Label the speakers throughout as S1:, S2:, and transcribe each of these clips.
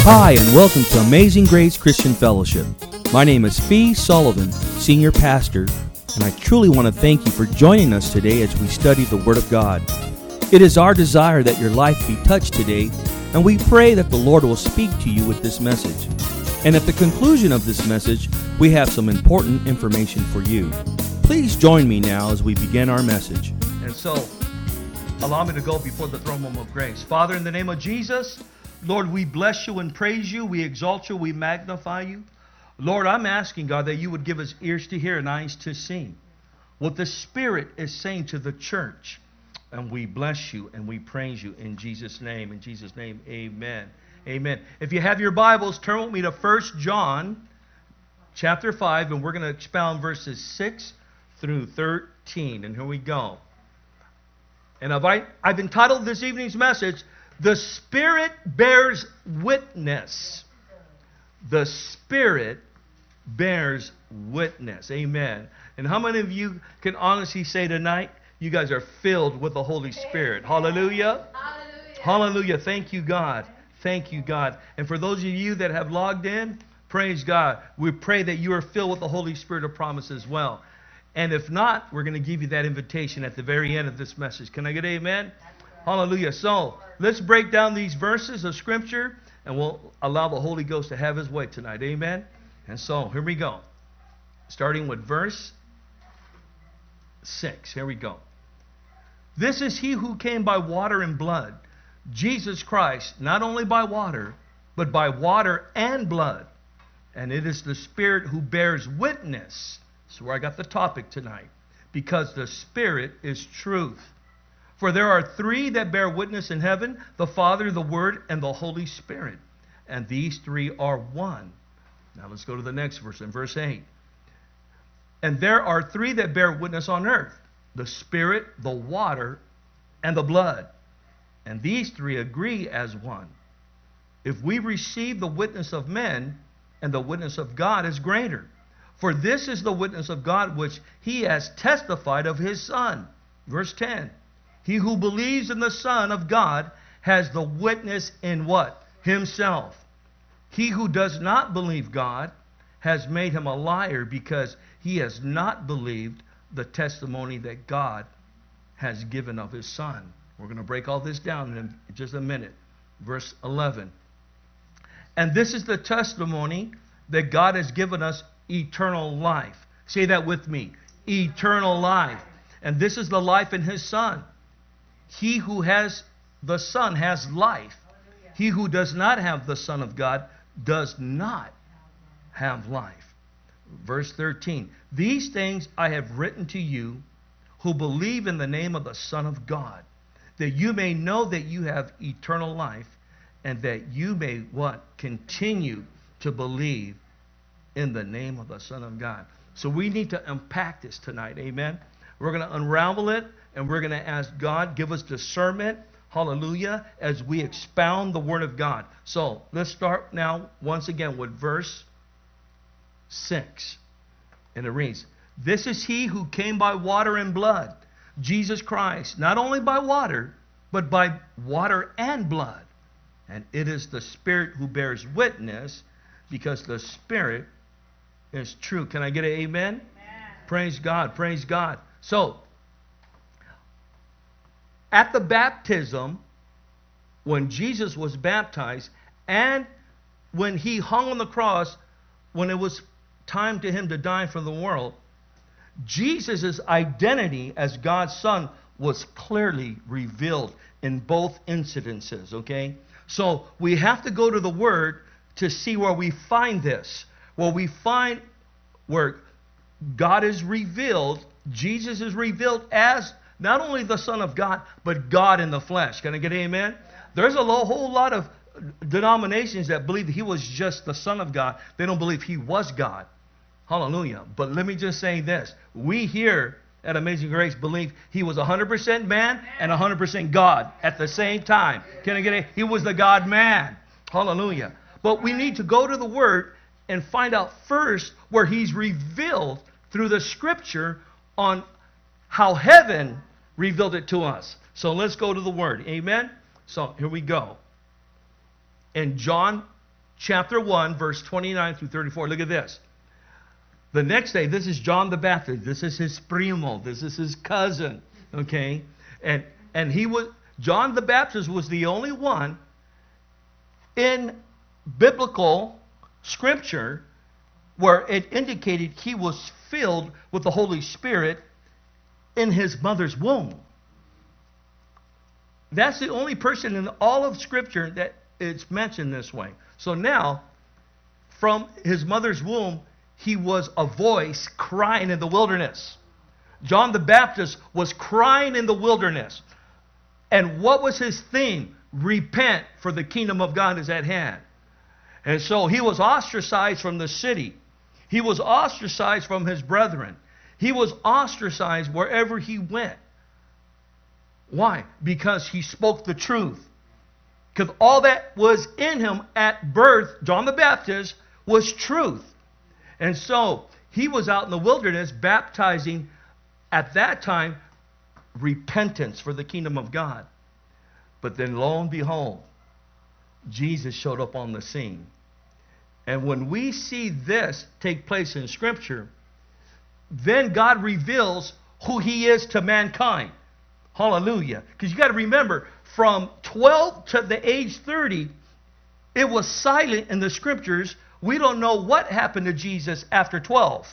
S1: Hi, and welcome to Amazing Grace Christian Fellowship. My name is Fee Sullivan, Senior Pastor, and I truly want to thank you for joining us today as we study the Word of God. It is our desire that your life be touched today, and we pray that the Lord will speak to you with this message. And at the conclusion of this message, we have some important information for you. Please join me now as we begin our message.
S2: And so, allow me to go before the throne room of grace. Father, in the name of Jesus, Lord, we bless you and praise you. We exalt you. We magnify you. Lord, I'm asking, God, that you would give us ears to hear and eyes to see what the Spirit is saying to the church. And we bless you and we praise you in Jesus' name. In Jesus' name, amen. Amen. If you have your Bibles, turn with me to 1 John chapter 5, and we're going to expound verses 6 through 13. And here we go. And I've entitled this evening's message, The Spirit Bears Witness. The Spirit bears witness. Amen. And how many of you can honestly say tonight, you guys are filled with the Holy Spirit? Hallelujah. Hallelujah. Hallelujah. Thank you, God. Thank you, God. And for those of you that have logged in, praise God. We pray that you are filled with the Holy Spirit of promise as well. And if not, we're going to give you that invitation at the very end of this message. Can I get amen? Hallelujah. So, let's break down these verses of Scripture, and we'll allow the Holy Ghost to have His way tonight. Amen? And so, here we go. Starting with verse 6. Here we go. This is He who came by water and blood, Jesus Christ, not only by water, but by water and blood. And it is the Spirit who bears witness. That's where I got the topic tonight. Because the Spirit is truth. For there are three that bear witness in heaven, the Father, the Word, and the Holy Spirit. And these three are one. Now let's go to the next verse, in verse 8. And there are three that bear witness on earth, the Spirit, the water, and the blood. And these three agree as one. If we receive the witness of men, and the witness of God is greater. For this is the witness of God which He has testified of His Son. Verse 10. He who believes in the Son of God has the witness in what? Himself. He who does not believe God has made him a liar, because he has not believed the testimony that God has given of His Son. We're going to break all this down in just a minute. Verse 11. And this is the testimony that God has given us, eternal life. Say that with me. Eternal life. And this is the life in His Son. He who has the Son has life. He who does not have the Son of God does not have life. Verse 13. These things I have written to you who believe in the name of the Son of God, that you may know that you have eternal life, and that you may what? Continue to believe in the name of the Son of God. So we need to unpack this tonight. Amen. We're going to unravel it, and we're going to ask God, give us discernment, hallelujah, as we expound the Word of God. So let's start now once again with verse 6. And it reads, This is He who came by water and blood, Jesus Christ, not only by water, but by water and blood. And it is the Spirit who bears witness, because the Spirit is true. Can I get an amen? Amen. Praise God. Praise God. So, at the baptism, when Jesus was baptized, and when He hung on the cross, when it was time to Him to die for the world, Jesus' identity as God's Son was clearly revealed in both incidences, okay? So, we have to go to the Word to see where we find this. Well, we find where God is revealed, Jesus is revealed as not only the Son of God, but God in the flesh. Can I get an amen? There's a whole lot of denominations that believe that He was just the Son of God. They don't believe He was God. Hallelujah. But let me just say this. We here at Amazing Grace believe He was 100% man and 100% God at the same time. Can I get it? He was the God-man. Hallelujah. But we need to go to the Word and find out first where He's revealed through the Scripture on how heaven revealed it to us. So let's go to the Word. Amen? So here we go. In John chapter 1, verse 29 through 34. Look at this. The next day, this is John the Baptist. This is his primo. This is his cousin. Okay? And John the Baptist was the only one in biblical scripture where it indicated he was filled with the Holy Spirit in his mother's womb. That's the only person in all of Scripture that it's mentioned this way. So now, from his mother's womb, he was a voice crying in the wilderness. John the Baptist was crying in the wilderness. And what was his theme? Repent, for the kingdom of God is at hand. And so he was ostracized from the city. He was ostracized from his brethren. He was ostracized wherever he went. Why? Because he spoke the truth. Because all that was in him at birth, John the Baptist, was truth. And so he was out in the wilderness baptizing, at that time, repentance for the kingdom of God. But then lo and behold, Jesus showed up on the scene. And when we see this take place in Scripture, then God reveals who he is to mankind. Hallelujah. Because you got to remember, from 12 to the age 30, it was silent in the Scriptures. We don't know what happened to Jesus after 12.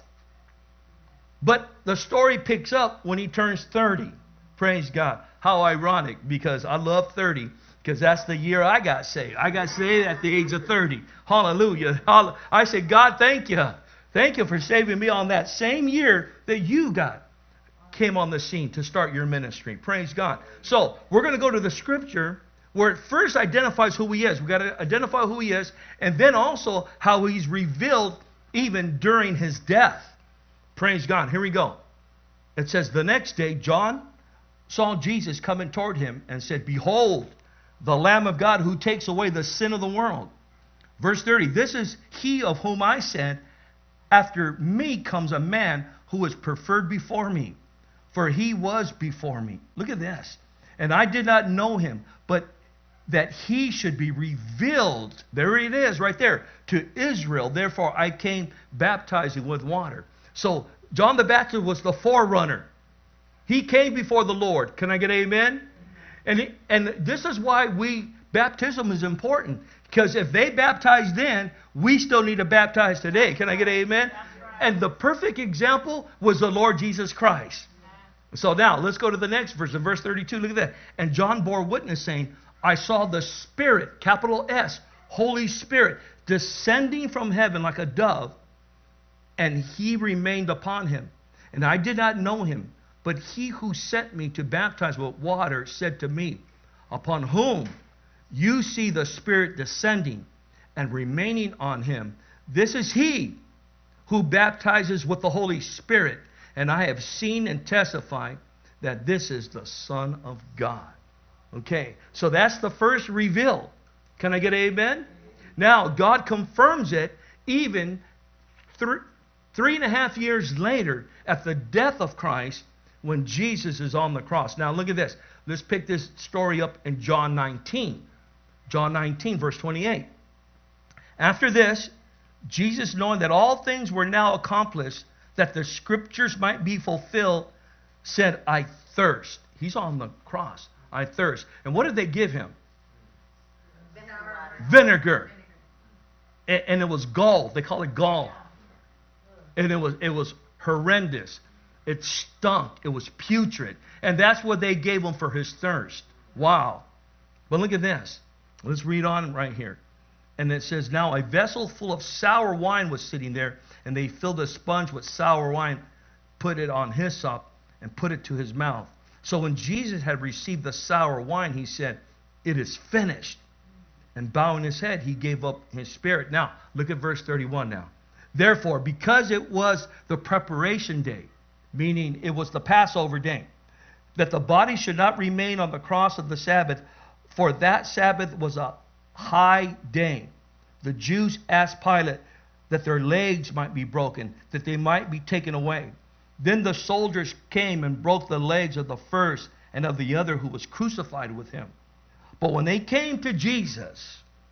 S2: But the story picks up when he turns 30. Praise God. How ironic, because I love 30, because that's the year I got saved. I got saved at the age of 30. Hallelujah. I said, God, thank you. Thank you for saving me on that same year that you came on the scene to start your ministry. Praise God. So we're going to go to the Scripture where it first identifies who he is. We've got to identify who he is, and then also how he's revealed even during his death. Praise God. Here we go. It says, the next day, John saw Jesus coming toward him and said, behold, the Lamb of God who takes away the sin of the world. Verse 30, this is he of whom I said, after me comes a man who is preferred before me, for he was before me. Look at this. And I did not know him, but that he should be revealed, there it is right there, to Israel. Therefore I came baptizing with water. So John the Baptist was the forerunner. He came before the Lord. Can I get amen? And this is why baptism is important. Because if they baptized then, we still need to baptize today. Can I get amen? Right. And the perfect example was the Lord Jesus Christ. So now, let's go to the next verse. In verse 32, look at that. And John bore witness, saying, I saw the Spirit, capital S, Holy Spirit, descending from heaven like a dove, and he remained upon him. And I did not know him, but he who sent me to baptize with water said to me, upon whom you see the Spirit descending and remaining on him, this is he who baptizes with the Holy Spirit. And I have seen and testified that this is the Son of God. Okay, so that's the first reveal. Can I get an amen? Now, God confirms it even 3.5 years later at the death of Christ when Jesus is on the cross. Now, look at this. Let's pick this story up in John 19. John 19, verse 28. After this, Jesus, knowing that all things were now accomplished, that the Scriptures might be fulfilled, said, I thirst. He's on the cross. I thirst. And what did they give him? Vinegar. And it was gall. They call it gall. And it was horrendous. It stunk. It was putrid. And that's what they gave him for his thirst. Wow. But look at this. Let's read on right here. And it says, now a vessel full of sour wine was sitting there, and they filled a sponge with sour wine, put it on hyssop, and put it to his mouth. So when Jesus had received the sour wine, he said, it is finished. And bowing his head, he gave up his spirit. Now, look at verse 31 now. Therefore, because it was the preparation day, meaning it was the Passover day, that the body should not remain on the cross of the Sabbath, for that Sabbath was a high day. The Jews asked Pilate that their legs might be broken, that they might be taken away. Then the soldiers came and broke the legs of the first and of the other who was crucified with him. But when they came to Jesus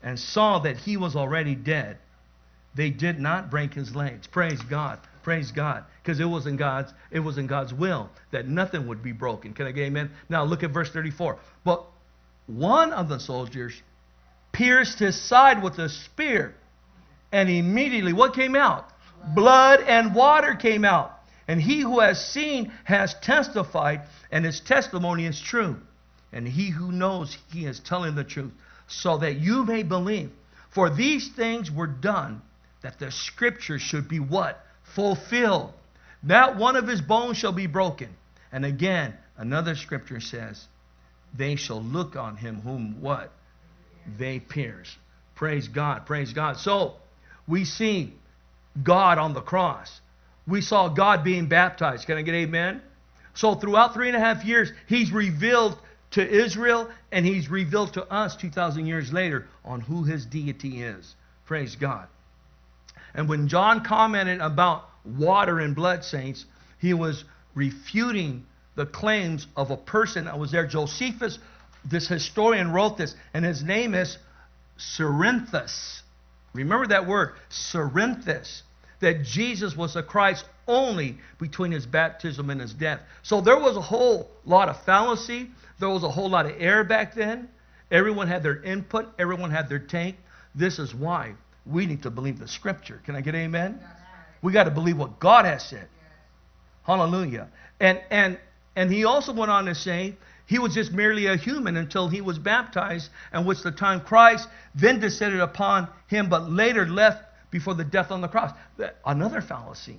S2: and saw that he was already dead, they did not break his legs. Praise God. Praise God. Because it was in God's will that nothing would be broken. Can I get amen? Now look at verse 34. But one of the soldiers pierced his side with a spear, and immediately what came out? Blood and water came out. And he who has seen has testified, and his testimony is true. And he who knows, he is telling the truth, so that you may believe. For these things were done, that the scripture should be what? Fulfilled. Not one of his bones shall be broken. And again, another scripture says, they shall look on him whom what? They pierce. Praise God. Praise God. So, we see God on the cross. We saw God being baptized. Can I get amen? So throughout 3.5 years, he's revealed to Israel, and he's revealed to us 2,000 years later on who his deity is. Praise God. And when John commented about water and blood, saints, he was refuting the claims of a person that was there. Josephus, this historian, wrote this, and his name is Cerinthus. Remember that word, Cerinthus, that Jesus was the Christ only between his baptism and his death. So there was a whole lot of fallacy. There was a whole lot of error back then. Everyone had their input. Everyone had their take. This is why we need to believe the scripture. Can I get amen? We got to believe what God has said. Hallelujah. And he also went on to say he was just merely a human until he was baptized, and which the time Christ then descended upon him, but later left before the death on the cross. Another fallacy.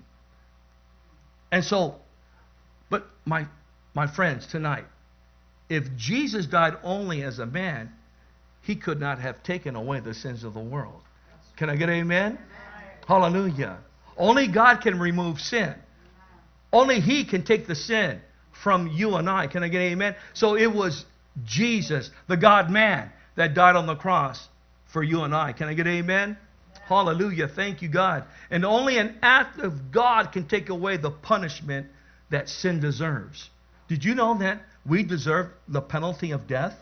S2: And so, but my friends, tonight, if Jesus died only as a man, he could not have taken away the sins of the world. Can I get an amen? Hallelujah. Only God can remove sin. Only he can take the sin from you and I. Can I get an amen? So it was Jesus, the God-man, that died on the cross for you and I. Can I get an amen? Hallelujah. Thank you, God. And only an act of God can take away the punishment that sin deserves. Did you know that we deserve the penalty of death?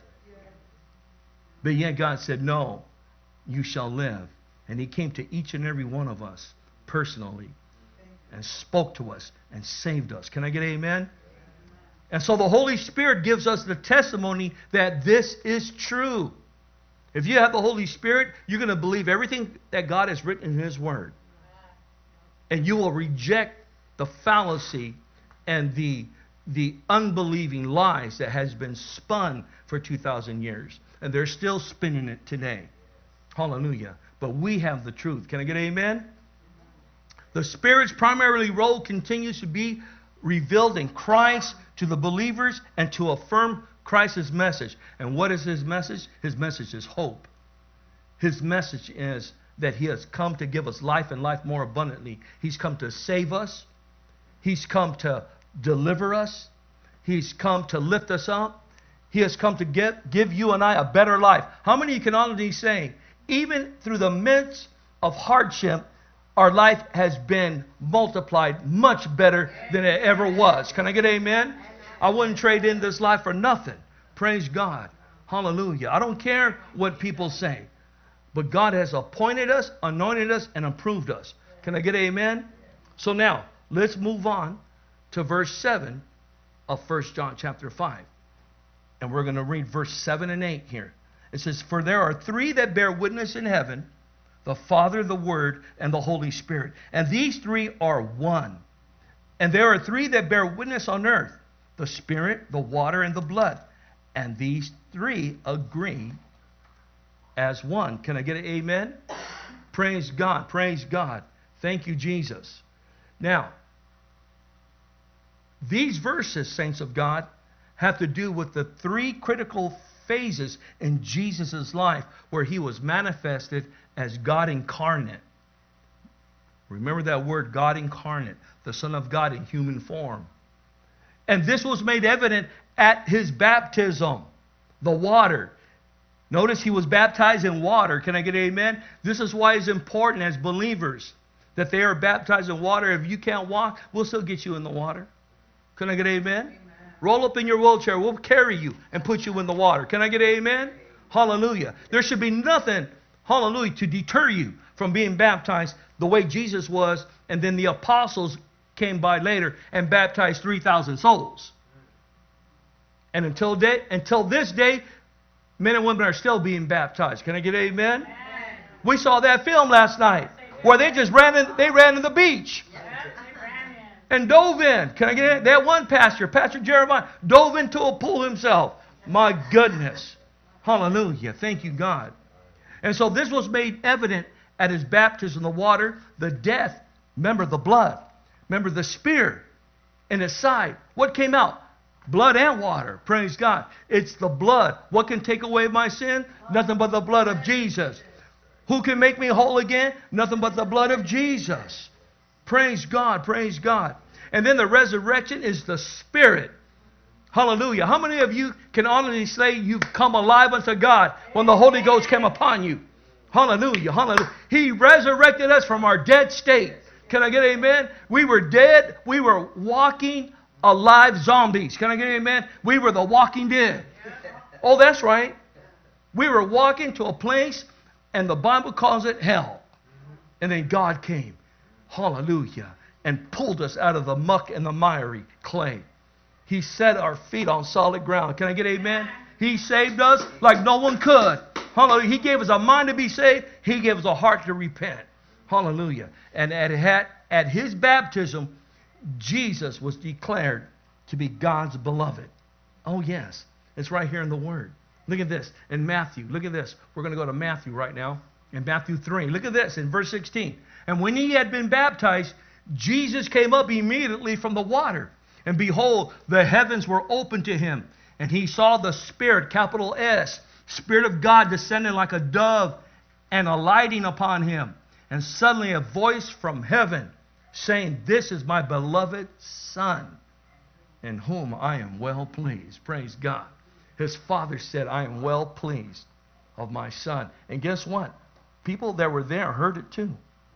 S2: But yet God said, no, you shall live. And he came to each and every one of us personally and spoke to us and saved us. Can I get an amen? And so the Holy Spirit gives us the testimony that this is true. If you have the Holy Spirit, you're going to believe everything that God has written in his word. And you will reject the fallacy and the unbelieving lies that has been spun for 2,000 years. And they're still spinning it today. Hallelujah. But we have the truth. Can I get an amen? The Spirit's primary role continues to be revealed in Christ to the believers and to affirm Christ's message. And what is his message? His message is hope. His message is that he has come to give us life and life more abundantly. He's come to save us. He's come to deliver us. He's come to lift us up. He has come to give you and I a better life. How many of you can honestly say, even through the midst of hardship, our life has been multiplied much better than it ever was? Can I get an amen? I wouldn't trade in this life for nothing. Praise God. Hallelujah. I don't care what people say. But God has appointed us, anointed us, and approved us. Can I get an amen? So now, let's move on to verse 7 of 1 John chapter 5. And we're going to read verse 7 and 8 here. It says, for there are three that bear witness in heaven, the Father, the Word, and the Holy Spirit. And these three are one. And there are three that bear witness on earth, the Spirit, the water, and the blood. And these three agree as one. Can I get an amen? Praise God. Praise God. Thank you, Jesus. Now, these verses, saints of God, have to do with the three critical phases in Jesus' life where he was manifested as God incarnate. Remember that word, God incarnate, the Son of God in human form. And this was made evident at his baptism, the water. Notice he was baptized in water. Can I get an amen? This is why it's important as believers that they are baptized in water. If you can't walk, we'll still get you in the water. Can I get an amen? Amen. Roll up in your wheelchair. We'll carry you and put you in the water. Can I get an amen? Hallelujah. There should be nothing hallelujah, to deter you from being baptized the way Jesus was. And then the apostles came by later and baptized 3,000 souls. And until this day, men and women are still being baptized. Can I get an amen? Amen. We saw that film last night where they just ran in the beach. And dove in. Can I get it? That one pastor, Pastor Jeremiah, dove into a pool himself. My goodness. Hallelujah. Thank you, God. And so this was made evident at his baptism in the water, the death, remember the blood, remember the spear in his side. What came out? Blood and water. Praise God. It's the blood. What can take away my sin? Nothing but the blood of Jesus. Who can make me whole again? Nothing but the blood of Jesus. Praise God, praise God. And then the resurrection is the Spirit. Hallelujah. How many of you can honestly say you've come alive unto God when the Holy Ghost came upon you? Hallelujah, hallelujah. He resurrected us from our dead state. Can I get an amen? We were dead. We were walking alive zombies. Can I get an amen? We were the walking dead. Oh, that's right. We were walking to a place, and the Bible calls it hell. And then God came. Hallelujah. And pulled us out of the muck and the miry clay. He set our feet on solid ground. Can I get amen? He saved us like no one could. Hallelujah. He gave us a mind to be saved. He gave us a heart to repent. Hallelujah. And at his baptism, Jesus was declared to be God's beloved. Oh, yes. It's right here in the Word. Look at this. In Matthew. Look at this. We're going to go to Matthew right now. In Matthew 3. Look at this in verse 16. And when he had been baptized, Jesus came up immediately from the water. And behold, the heavens were opened to him. And he saw the Spirit, capital S, Spirit of God descending like a dove and alighting upon him. And suddenly a voice from heaven saying, "This is my beloved Son, in whom I am well pleased." Praise God. His Father said, "I am well pleased of my Son." And guess what? People that were there heard it too.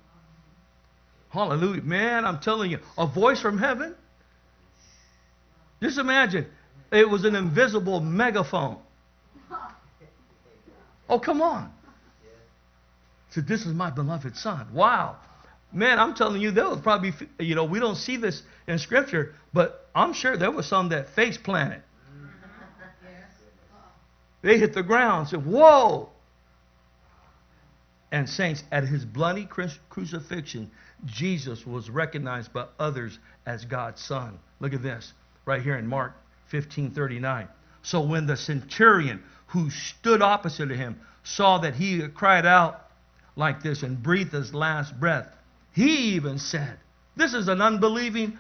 S2: Hallelujah. Man, I'm telling you, a voice from heaven. Just imagine, it was an invisible megaphone. Oh, come on. Said, "This is my beloved Son." Wow. Man, I'm telling you, there was probably, we don't see this in Scripture, but I'm sure there was some that face planted. They hit the ground and said, "Whoa." And saints, at his bloody crucifixion, Jesus was recognized by others as God's Son. Look at this, right here in Mark 15:39. So when the centurion who stood opposite to him saw that he had cried out like this and breathed his last breath, he even said, this is an unbelieving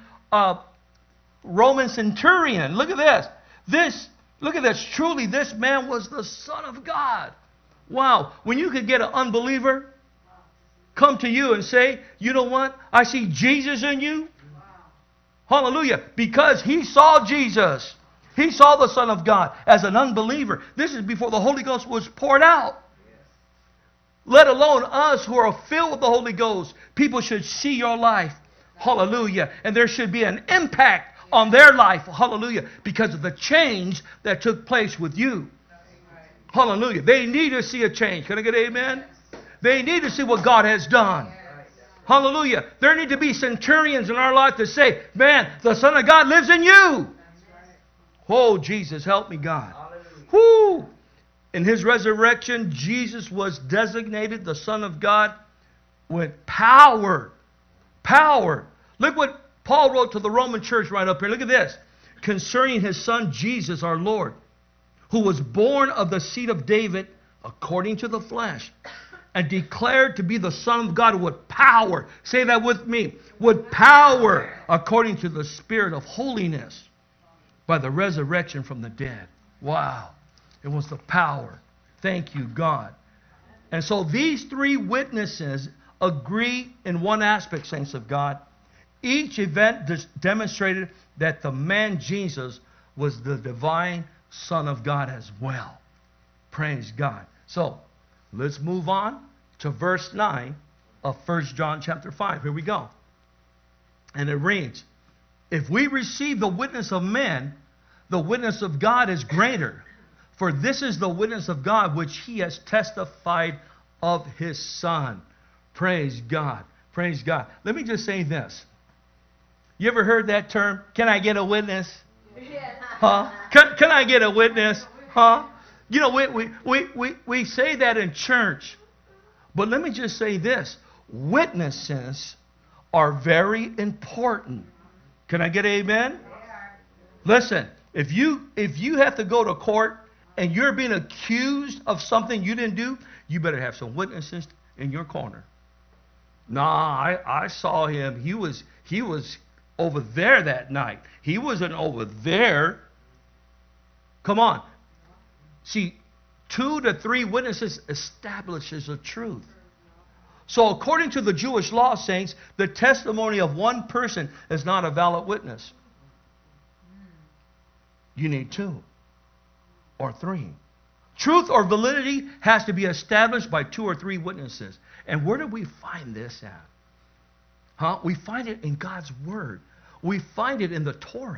S2: Roman centurion. Look at this. Look at this. Truly, this man was the Son of God. Wow. When you could get an unbeliever come to you and say, "You know what? I see Jesus in you." Hallelujah. Because he saw Jesus. He saw the Son of God as an unbeliever. This is before the Holy Ghost was poured out. Let alone us who are filled with the Holy Ghost. People should see your life. Hallelujah. And there should be an impact on their life. Hallelujah. Because of the change that took place with you. Hallelujah. They need to see a change. Can I get an amen? They need to see what God has done. Hallelujah. There need to be centurions in our life to say, "Man, the Son of God lives in you." Oh, Jesus, help me, God. Whoo! In his resurrection, Jesus was designated the Son of God with power. Power. Look what Paul wrote to the Roman church right up here. Look at this. Concerning his Son, Jesus, our Lord, who was born of the seed of David according to the flesh, and declared to be the Son of God with power. Say that with me. With power, according to the Spirit of holiness, by the resurrection from the dead. Wow. It was the power. Thank you, God. And so these three witnesses agree in one aspect, saints of God. Each event demonstrated that the man Jesus was the divine Son of God as well. Praise God. So, let's move on to verse 9 of 1 John chapter 5. Here we go. And it reads, "If we receive the witness of men, the witness of God is greater. For this is the witness of God which he has testified of His Son. Praise God. Praise God. Let me just say this. You ever heard that term? Can I get a witness? Huh? Can I get a witness? Huh? You know, we say that in church. But let me just say this. Witnesses are very important. Can I get an amen? Listen, if you have to go to court and you're being accused of something you didn't do, you better have some witnesses in your corner. Nah, I saw him. He was over there that night. He wasn't over there. Come on. See, 2 to 3 witnesses establishes the truth. So according to the Jewish law, saints, the testimony of one person is not a valid witness. You need 2 or 3. Truth or validity has to be established by 2 or 3 witnesses. And where do we find this at? Huh? We find it in God's Word. We find it in the Torah.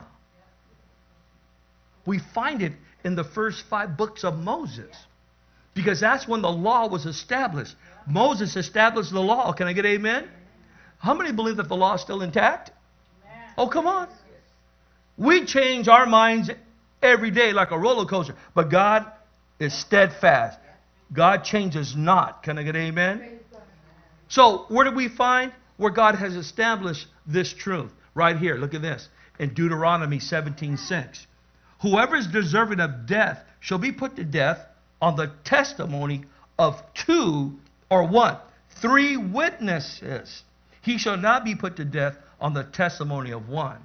S2: We find it in the first 5 books of Moses. Because that's when the law was established. Moses established the law. Can I get amen? How many believe that the law is still intact? Oh, come on. We change our minds every day like a roller coaster. But God is steadfast. God changes not. Can I get amen? So where do we find where God has established this truth? Right here. Look at this. In Deuteronomy 17:6. Whoever is deserving of death shall be put to death on the testimony of 2 or what? 3 witnesses. He shall not be put to death on the testimony of 1.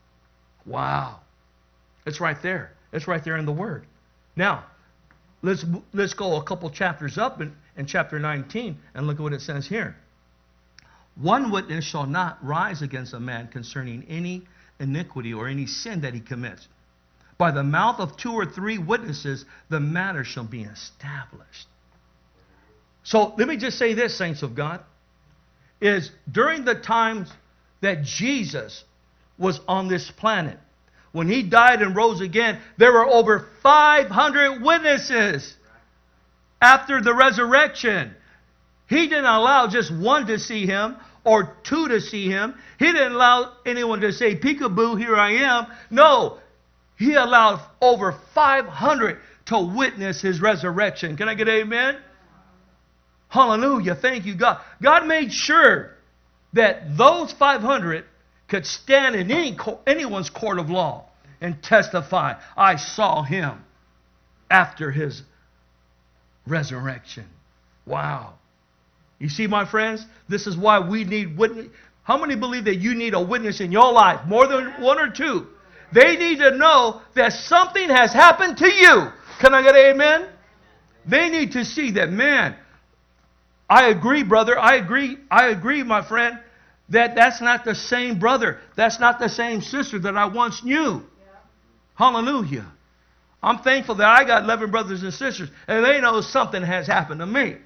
S2: Wow. It's right there. It's right there in the Word. Now, let's go a couple chapters up in chapter 19 and look at what it says here. 1 witness shall not rise against a man concerning any iniquity or any sin that he commits. By the mouth of 2 or 3 witnesses, the matter shall be established. So let me just say this, saints of God, is during the times that Jesus was on this planet, when He died and rose again, there were over 500 witnesses after the resurrection. He didn't allow just 1 to see Him or 2 to see Him. He didn't allow anyone to say, peekaboo, here I am. No, He allowed over 500 to witness His resurrection. Can I get an amen? Hallelujah. Thank you, God. God made sure that those 500 could stand in anyone's court of law and testify, I saw Him after His resurrection. Wow. You see, my friends, this is why we need witness. How many believe that you need a witness in your life? More than 1 or 2. They need to know that something has happened to you. Can I get an amen? They need to see that, man, I agree, brother. I agree, my friend, that's not the same brother. That's not the same sister that I once knew. Hallelujah. I'm thankful that I got 11 brothers and sisters, and they know something has happened to me.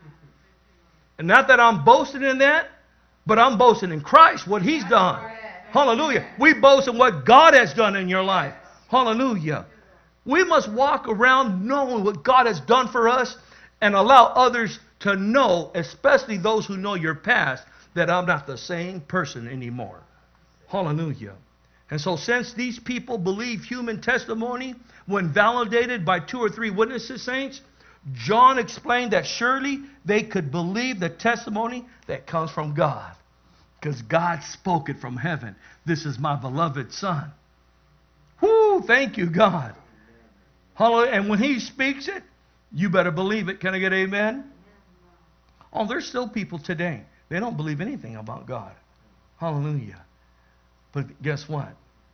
S2: And not that I'm boasting in that, but I'm boasting in Christ, what He's done. Hallelujah. We boast in what God has done in your life. Hallelujah. We must walk around knowing what God has done for us and allow others to know, especially those who know your past, that I'm not the same person anymore. Hallelujah. And so since these people believe human testimony when validated by 2 or 3 witnesses, saints, John explained that surely they could believe the testimony that comes from God. Because God spoke it from heaven. This is my beloved Son. Whoo, thank you, God. Hallelujah. And when He speaks it, you better believe it. Can I get amen? Oh, there's still people today. They don't believe anything about God. Hallelujah. But guess what?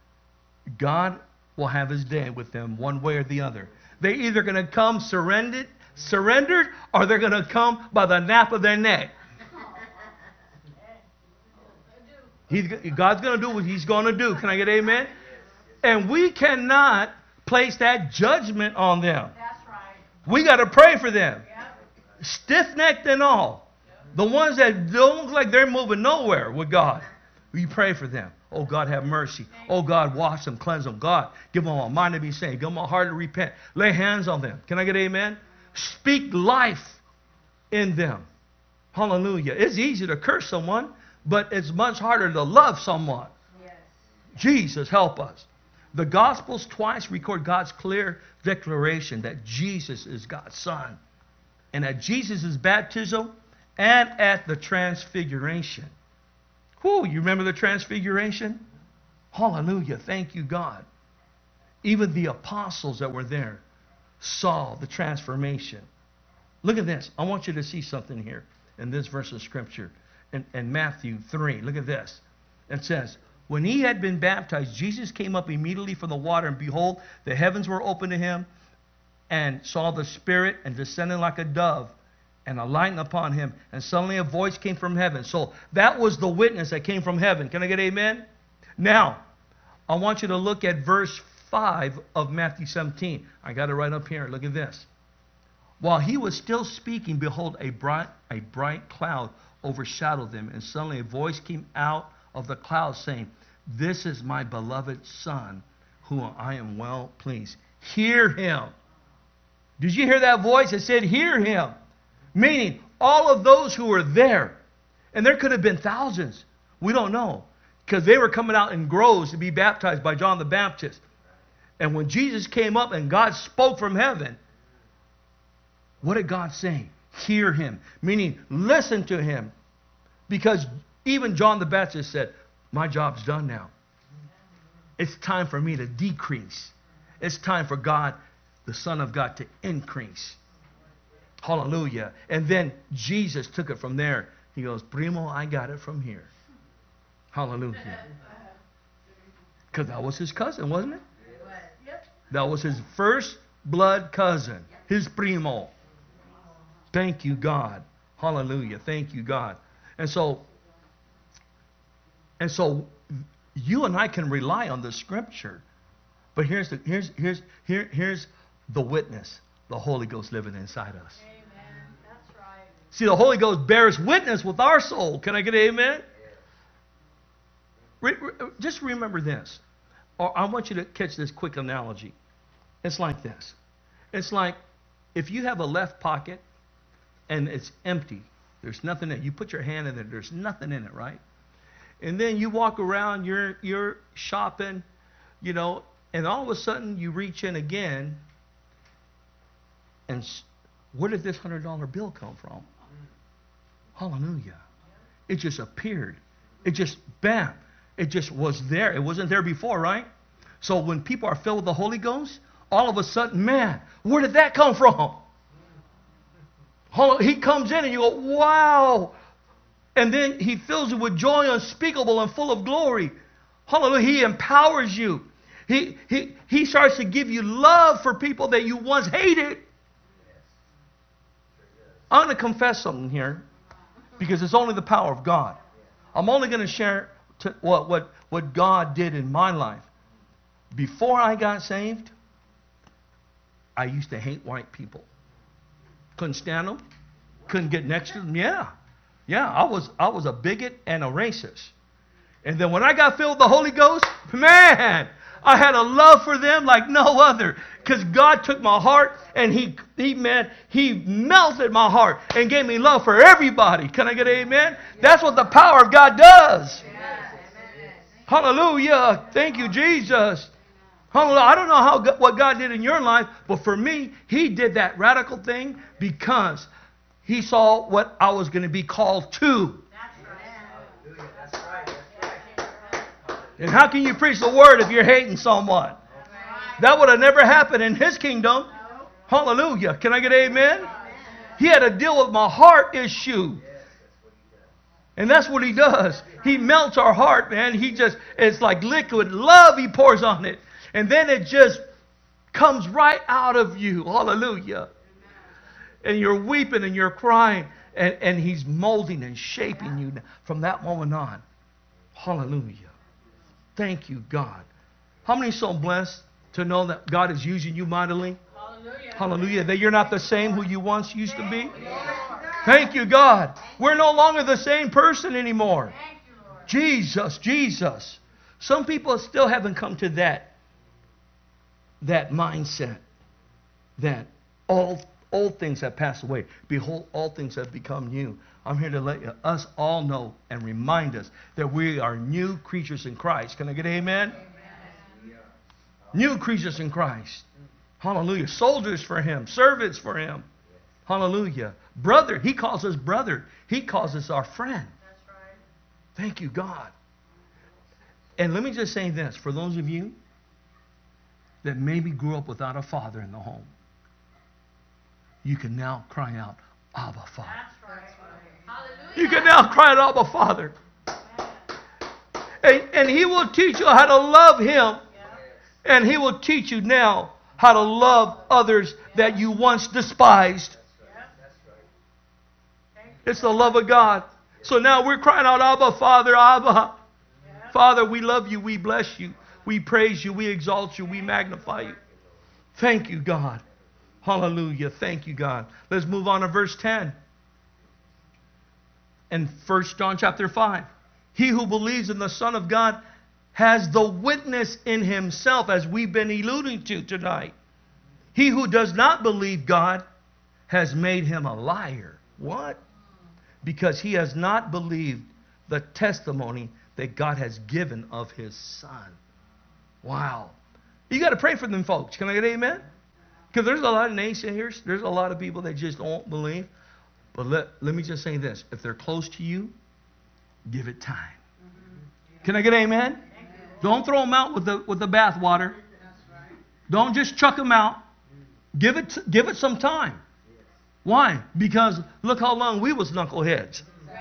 S2: God will have His day with them one way or the other. They're either going to come surrendered, or they're going to come by the nape of their neck. God's going to do what He's going to do. Can I get amen? And we cannot place that judgment on them.
S3: That's right.
S2: We got to pray for them.
S3: Yep.
S2: Stiff-necked and all. The ones that don't look like they're moving nowhere with God. We pray for them. Oh, God, have mercy. Oh, God, wash them, cleanse them. God, give them a mind to be saved. Give them a heart to repent. Lay hands on them. Can I get amen? Speak life in them. Hallelujah. It's easy to curse someone, but it's much harder to love someone. Yes. Jesus, help us. The Gospels twice record God's clear declaration that Jesus is God's Son. And at Jesus' baptism and at the transfiguration. Whew, you remember the transfiguration? Hallelujah. Thank you, God. Even the apostles that were there saw the transformation. Look at this. I want you to see something here in this verse of Scripture. In Matthew 3. Look at this. It says, when he had been baptized, Jesus came up immediately from the water, and behold, the heavens were opened to him, and saw the Spirit and descending like a dove, and alighting upon him. And suddenly a voice came from heaven. So that was the witness that came from heaven. Can I get amen? Now, I want you to look at verse 5 of Matthew 17. I got it right up here. Look at this. While he was still speaking, behold, a bright cloud overshadowed them. And suddenly a voice came out of the cloud saying, this is my beloved Son, whom I am well pleased. Hear him. Did you hear that voice? It said, hear him. Meaning, all of those who were there, and there could have been thousands. We don't know. Because they were coming out in groves to be baptized by John the Baptist. And when Jesus came up and God spoke from heaven, what did God say? Hear him. Meaning, listen to him. Because even John the Baptist said, my job's done now. It's time for me to decrease. It's time for God, the Son of God, to increase. Hallelujah. And then Jesus took it from there. He goes, Primo, I got it from here. Hallelujah. Because that was his cousin, wasn't it? That was his first blood cousin. His primo. Thank you, God. Hallelujah. Thank you, God. And so you and I can rely on the Scripture. But here's the witness. The Holy Ghost living inside us.
S3: Amen. That's right.
S2: See, the Holy Ghost bears witness with our soul. Can I get an amen? Just remember this. Or I want you to catch this quick analogy. It's like this. It's like if you have a left pocket and it's empty. There's nothing in it. You put your hand in there. There's nothing in it, right? And then you walk around. You're shopping, and all of a sudden you reach in again. And where did this $100 bill come from? Hallelujah. It just appeared. It just, bam. It just was there. It wasn't there before, right? So when people are filled with the Holy Ghost, all of a sudden, man, where did that come from? He comes in and you go, wow. And then he fills you with joy unspeakable and full of glory. Hallelujah. He empowers you. He starts to give you love for people that you once hated. I'm going to confess something here because it's only the power of God. I'm only going to share what God did in my life. Before I got saved, I used to hate white people. Couldn't stand them. Couldn't get next to them. Yeah, I was a bigot and a racist. And then when I got filled with the Holy Ghost, man, I had a love for them like no other. Because God took my heart and He melted my heart and gave me love for everybody. Can I get an amen? That's what the power of God does. Hallelujah. Thank you, Jesus. Hallelujah. I don't know what God did in your life, but for me, He did that radical thing because He saw what I was going to be called to.
S3: That's right.
S2: And how can you preach the word if you're hating someone? That would have never happened in His kingdom. Hallelujah. Can I get amen? He had to deal with my heart issue. And that's what He does. He melts our heart, man. It's like liquid love He pours on it. And then it just comes right out of you. Hallelujah. And you're weeping and you're crying. And He's molding and shaping you from that moment on. Hallelujah. Thank you, God. How many are so blessed to know that God is using you mightily?
S3: Hallelujah.
S2: Hallelujah. That you're not the same who you once used to be? Thank you, God. We're no longer the same person anymore. Jesus. Some people still haven't come to that mindset that all old things have passed away. Behold, all things have become new. I'm here to let us all know and remind us that we are new creatures in Christ. Can I get an amen? Amen. New creatures in Christ. Hallelujah. Soldiers for Him. Servants for Him. Hallelujah. Brother. He calls us brother. He calls us our friend.
S3: That's right.
S2: Thank you, God. And let me just say this. For those of you that maybe grew up without a father in the home, you can now cry out, Abba, Father.
S3: That's right. Hallelujah.
S2: You can now cry out, Abba, Father. And He will teach you how to love Him. And He will teach you now how to love others that you once despised. It's the love of God. So now we're crying out, Abba, Father, Abba. Father, we love you. We bless you. We praise you. We exalt you. We magnify you. Thank you, God. Hallelujah. Thank you, God. Let's move on to verse 10. In 1 John chapter 5. He who believes in the Son of God has the witness in himself, as we've been alluding to tonight. He who does not believe God has made him a liar. What? Because he has not believed the testimony that God has given of His Son. Wow. You got to pray for them folks. Can I get an amen? Because there's a lot of naysayers. There's a lot of people that just don't believe. But let me just say this. If they're close to you, give it time. Can I get an amen? Don't throw them out with the bath water. Don't just chuck them out. Give it some time. Why? Because look how long we was knuckleheads.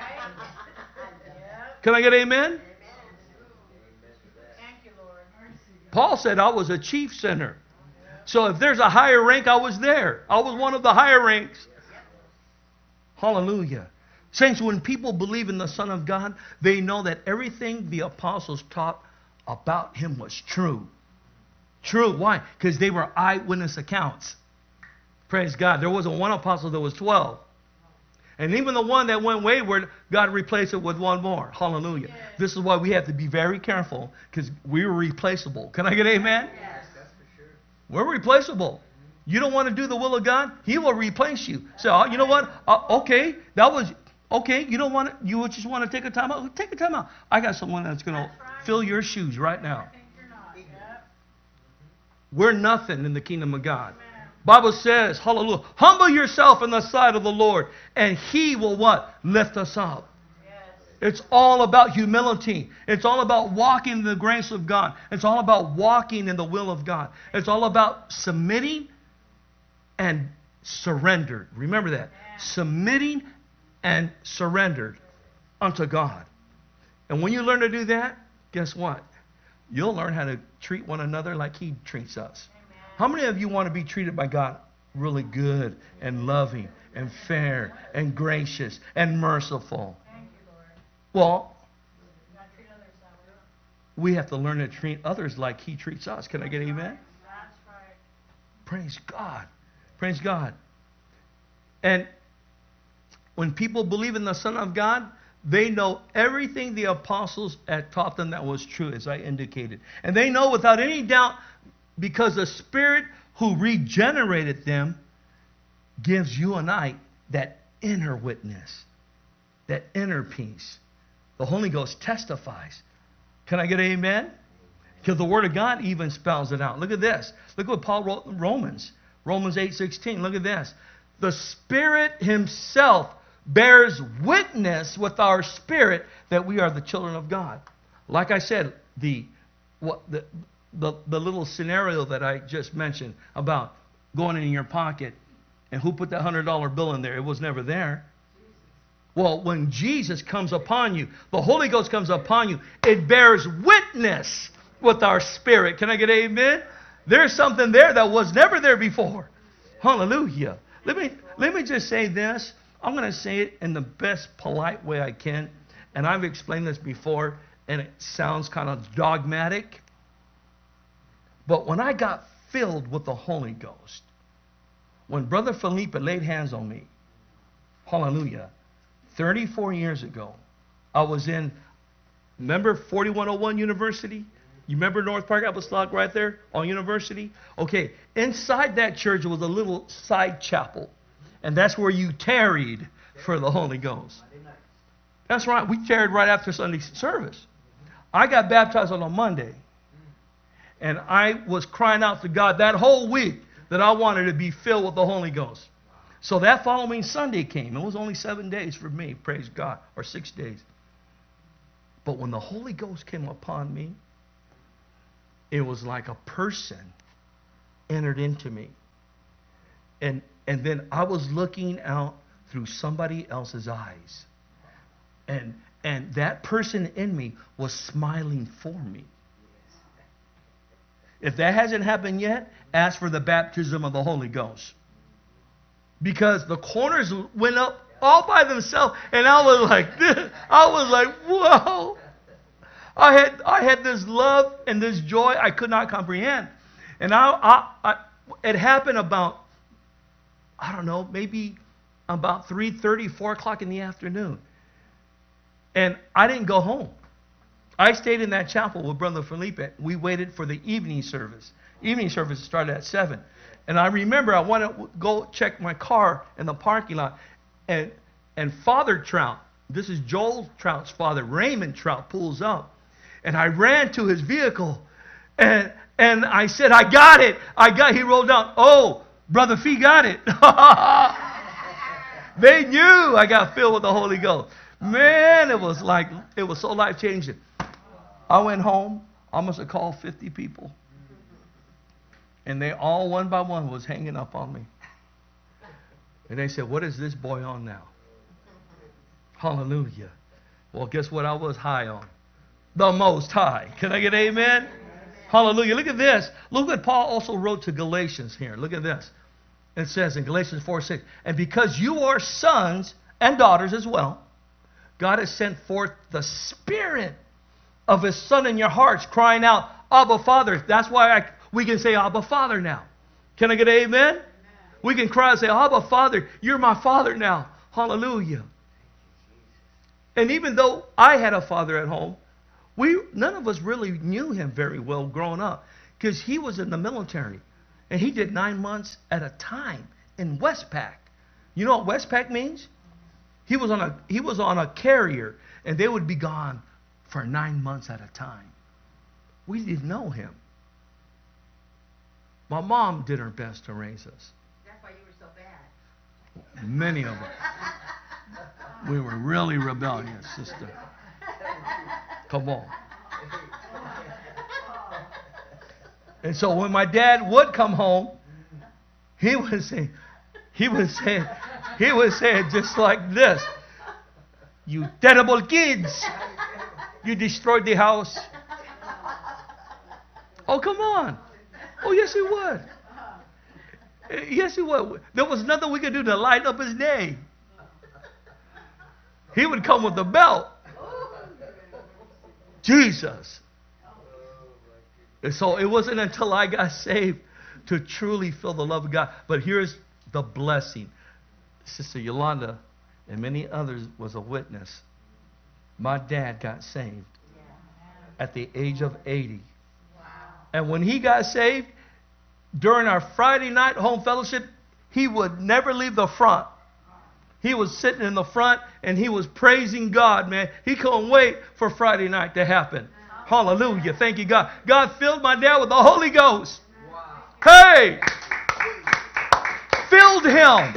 S2: Can I get amen?
S3: Thank you, Lord.
S2: Paul said I was a chief sinner. So if there's a higher rank, I was there. I was one of the higher ranks. Hallelujah. Saints, when people believe in the Son of God, they know that everything the apostles taught about Him was true. True. Why? Because they were eyewitness accounts. Praise God. There wasn't one apostle, there was 12. And even the one that went wayward, God replaced it with one more. Hallelujah. Yes. This is why we have to be very careful, because we're replaceable. Can I get an amen?
S3: Yes.
S4: That's for sure.
S2: We're replaceable. You don't want to do the will of God, He will replace you. So, you know what? Okay, that was, okay, you don't want to, you just want to take a time out? Take a time out. I got someone that's going to fill your shoes right now.
S3: I think you're not. Yep.
S2: We're nothing in the kingdom of God. Bible says, hallelujah, humble yourself in the sight of the Lord, and He will what? Lift us up.
S3: Yes.
S2: It's all about humility. It's all about walking in the grace of God. It's all about walking in the will of God. It's all about submitting and surrendered. Remember that. Submitting and surrendered unto God. And when you learn to do that, guess what? You'll learn how to treat one another like He treats us. How many of you want to be treated by God really good and loving and fair and gracious and merciful?
S3: Thank you, Lord.
S2: Well,
S3: You gotta treat others that way.
S2: we have to learn to treat others like He treats us. Can I get amen?
S3: That's right.
S2: Praise God. Praise God. And when people believe in the Son of God, they know everything the apostles had taught them that was true, as I indicated. And they know without any doubt, because the Spirit who regenerated them gives you and I that inner witness, that inner peace. The Holy Ghost testifies. Can I get an amen? Because the Word of God even spells it out. Look at this. Look what Paul wrote in Romans 8:16. Look at this. The Spirit Himself bears witness with our spirit that we are the children of God. Like I said, the little scenario that I just mentioned about going in your pocket and who put that $100 bill in there, it was never there. Well, when Jesus comes upon you, the Holy Ghost comes upon you, it bears witness with our spirit. Can I get an amen? There's something there that was never there before. Hallelujah. Let me just say this. I'm going to say it in the best polite way I can. And I've explained this before, and it sounds kind of dogmatic. But when I got filled with the Holy Ghost, when Brother Felipe laid hands on me, hallelujah, 34 years ago, I was in, remember 4101 University? You remember North Park right there on University? Okay, inside that church was a little side chapel And that's where you tarried for the Holy Ghost. That's right. We tarried right after Sunday service. I got baptized on a Monday. And I was crying out to God that whole week that I wanted to be filled with the Holy Ghost. So that following Sunday came. It was only 7 days for me, praise God, or 6 days. But when the Holy Ghost came upon me, it was like a person entered into me. And then I was looking out through somebody else's eyes. And that person in me was smiling for me. If that hasn't happened yet, ask for the baptism of the Holy Ghost. Because the corners went up all by themselves, and I was like this. I was like, whoa. I had this love and this joy I could not comprehend. And it happened about, I don't know, maybe about 3:30, 4 o'clock in the afternoon. And I didn't go home. I stayed in that chapel with Brother Felipe. We waited for the evening service. Evening service started at 7. And I remember I wanted to go check my car in the parking lot. And Father Trout, this is Joel Trout's father, Raymond Trout, pulls up. And I ran to his vehicle. And I said, I got it. He rolled down. Oh, Brother Fee got it. They knew I got filled with the Holy Ghost. Man, it was so life-changing. I went home. I must have called 50 people. And they all, one by one, was hanging up on me. And they said, what is this boy on now? Hallelujah. Well, guess what I was high on? The Most High. Can I get amen? Hallelujah. Look at this. Look what Paul also wrote to Galatians here. Look at this. It says in Galatians 4:6, and because you are sons and daughters as well, God has sent forth the Spirit of His Son in your hearts, crying out, Abba, Father. That's why we can say Abba, Father now. Can I get an amen? We can cry and say, Abba, Father, you're my Father now. Hallelujah. And even though I had a father at home, none of us really knew him very well growing up, because he was in the military. And he did 9 months at a time in Westpac. You know what Westpac means? He was on a carrier, and they would be gone for 9 months at a time. We didn't know him. My mom did her best to raise us.
S3: That's why you were so bad.
S2: Many of us. We were really rebellious, sister. Come on. And so when my dad would come home, he would say just like this, you terrible kids, you destroyed the house. Oh, come on. Oh, yes, he would. Yes, he would. There was nothing we could do to lighten up his day. He would come with the belt. Jesus. And so it wasn't until I got saved to truly feel the love of God. But here's the blessing. Sister Yolanda and many others was a witness. My dad got saved at the age of 80. Wow. And when he got saved, during our Friday night home fellowship, he would never leave the front. He was sitting in the front and he was praising God, man. He couldn't wait for Friday night to happen. Hallelujah. Thank you, God. God filled my dad with the Holy Ghost. Wow. Hey! Filled him.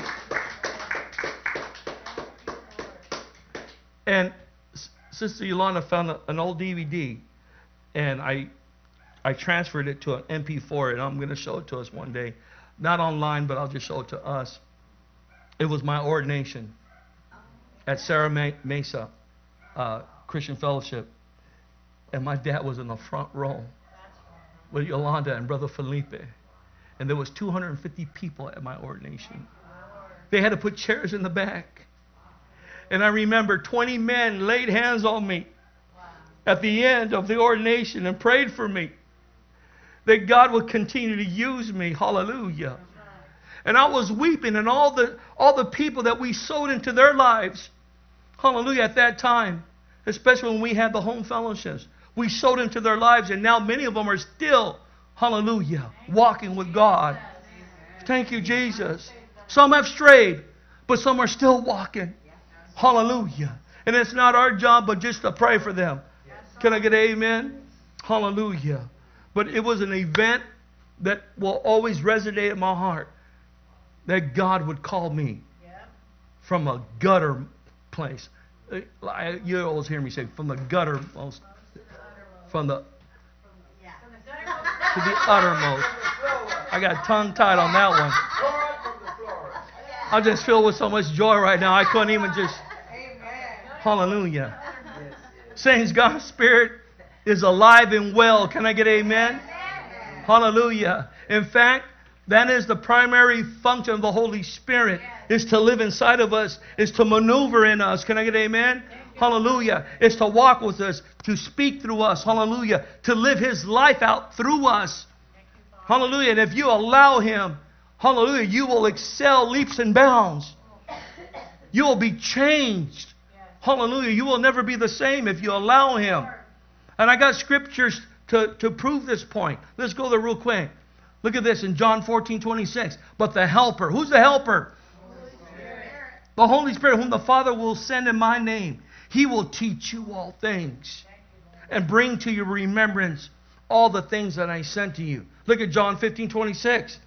S2: And Sister Yolanda found an old DVD, and I transferred it to an MP4, and I'm going to show it to us one day. Not online, but I'll just show it to us. It was my ordination at Sarah Mesa Christian Fellowship. And my dad was in the front row with Yolanda and Brother Felipe. And there was 250 people at my ordination. They had to put chairs in the back. And I remember 20 men laid hands on me at the end of the ordination and prayed for me that God would continue to use me. Hallelujah. And I was weeping, and all the people that we sowed into their lives, hallelujah, at that time, especially when we had the home fellowships, we sowed into their lives, and now many of them are still, hallelujah, walking with God. Thank you, Jesus. Some have strayed, but some are still walking. Hallelujah. And it's not our job but just to pray for them. Can I get an amen? Hallelujah. But it was an event that will always resonate in my heart, that God would call me from a gutter place. You always hear me say, from the gutter most, from the to the uttermost. I got tongue tied on that one. I just filled with so much joy right now. I couldn't even just. Hallelujah. Saints, God's Spirit is alive and well. Can I get amen? Hallelujah. In fact, that is the primary function of the Holy Spirit, is to live inside of us, is to maneuver in us. Can I get amen? Hallelujah. It's to walk with us, to speak through us. Hallelujah. To live His life out through us. Hallelujah. And if you allow Him, hallelujah, you will excel leaps and bounds. You will be changed. Hallelujah. You will never be the same if you allow Him. And I got scriptures to prove this point. Let's go there real quick. Look at this in John 14:26. But the Helper. Who's the Helper?
S3: Holy Spirit.
S2: The Holy Spirit, whom the Father will send in my name. He will teach you all things and bring to your remembrance all the things that I sent to you. Look at John 15:26.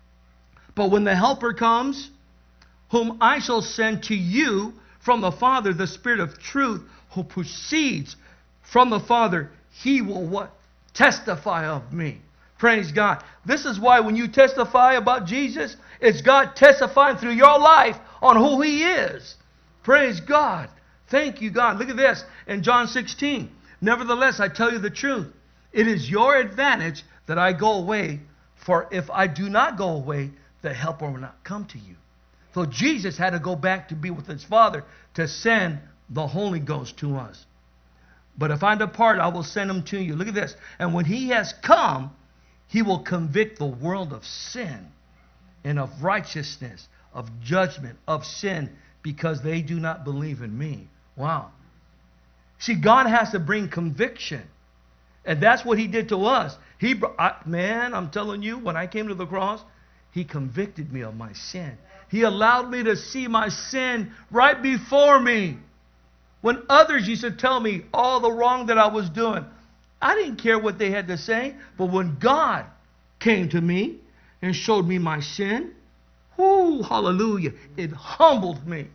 S2: But when the Helper comes, whom I shall send to you from the Father, the Spirit of truth, who proceeds from the Father, He will what? Testify of me. Praise God. This is why when you testify about Jesus, it's God testifying through your life on who He is. Praise God. Thank you, God. Look at this in John 16. Nevertheless, I tell you the truth. It is your advantage that I go away, for if I do not go away, the Helper will not come to you. So Jesus had to go back to be with His Father to send the Holy Ghost to us. But if I depart, I will send Him to you. Look at this. And when He has come, He will convict the world of sin and of righteousness, of judgment, of sin, because they do not believe in me. Wow. See, God has to bring conviction. And that's what He did to us. Man, I'm telling you, when I came to the cross, He convicted me of my sin. He allowed me to see my sin right before me. When others used to tell me all the wrong that I was doing, I didn't care what they had to say. But when God came to me and showed me my sin, whoo, hallelujah, it humbled me.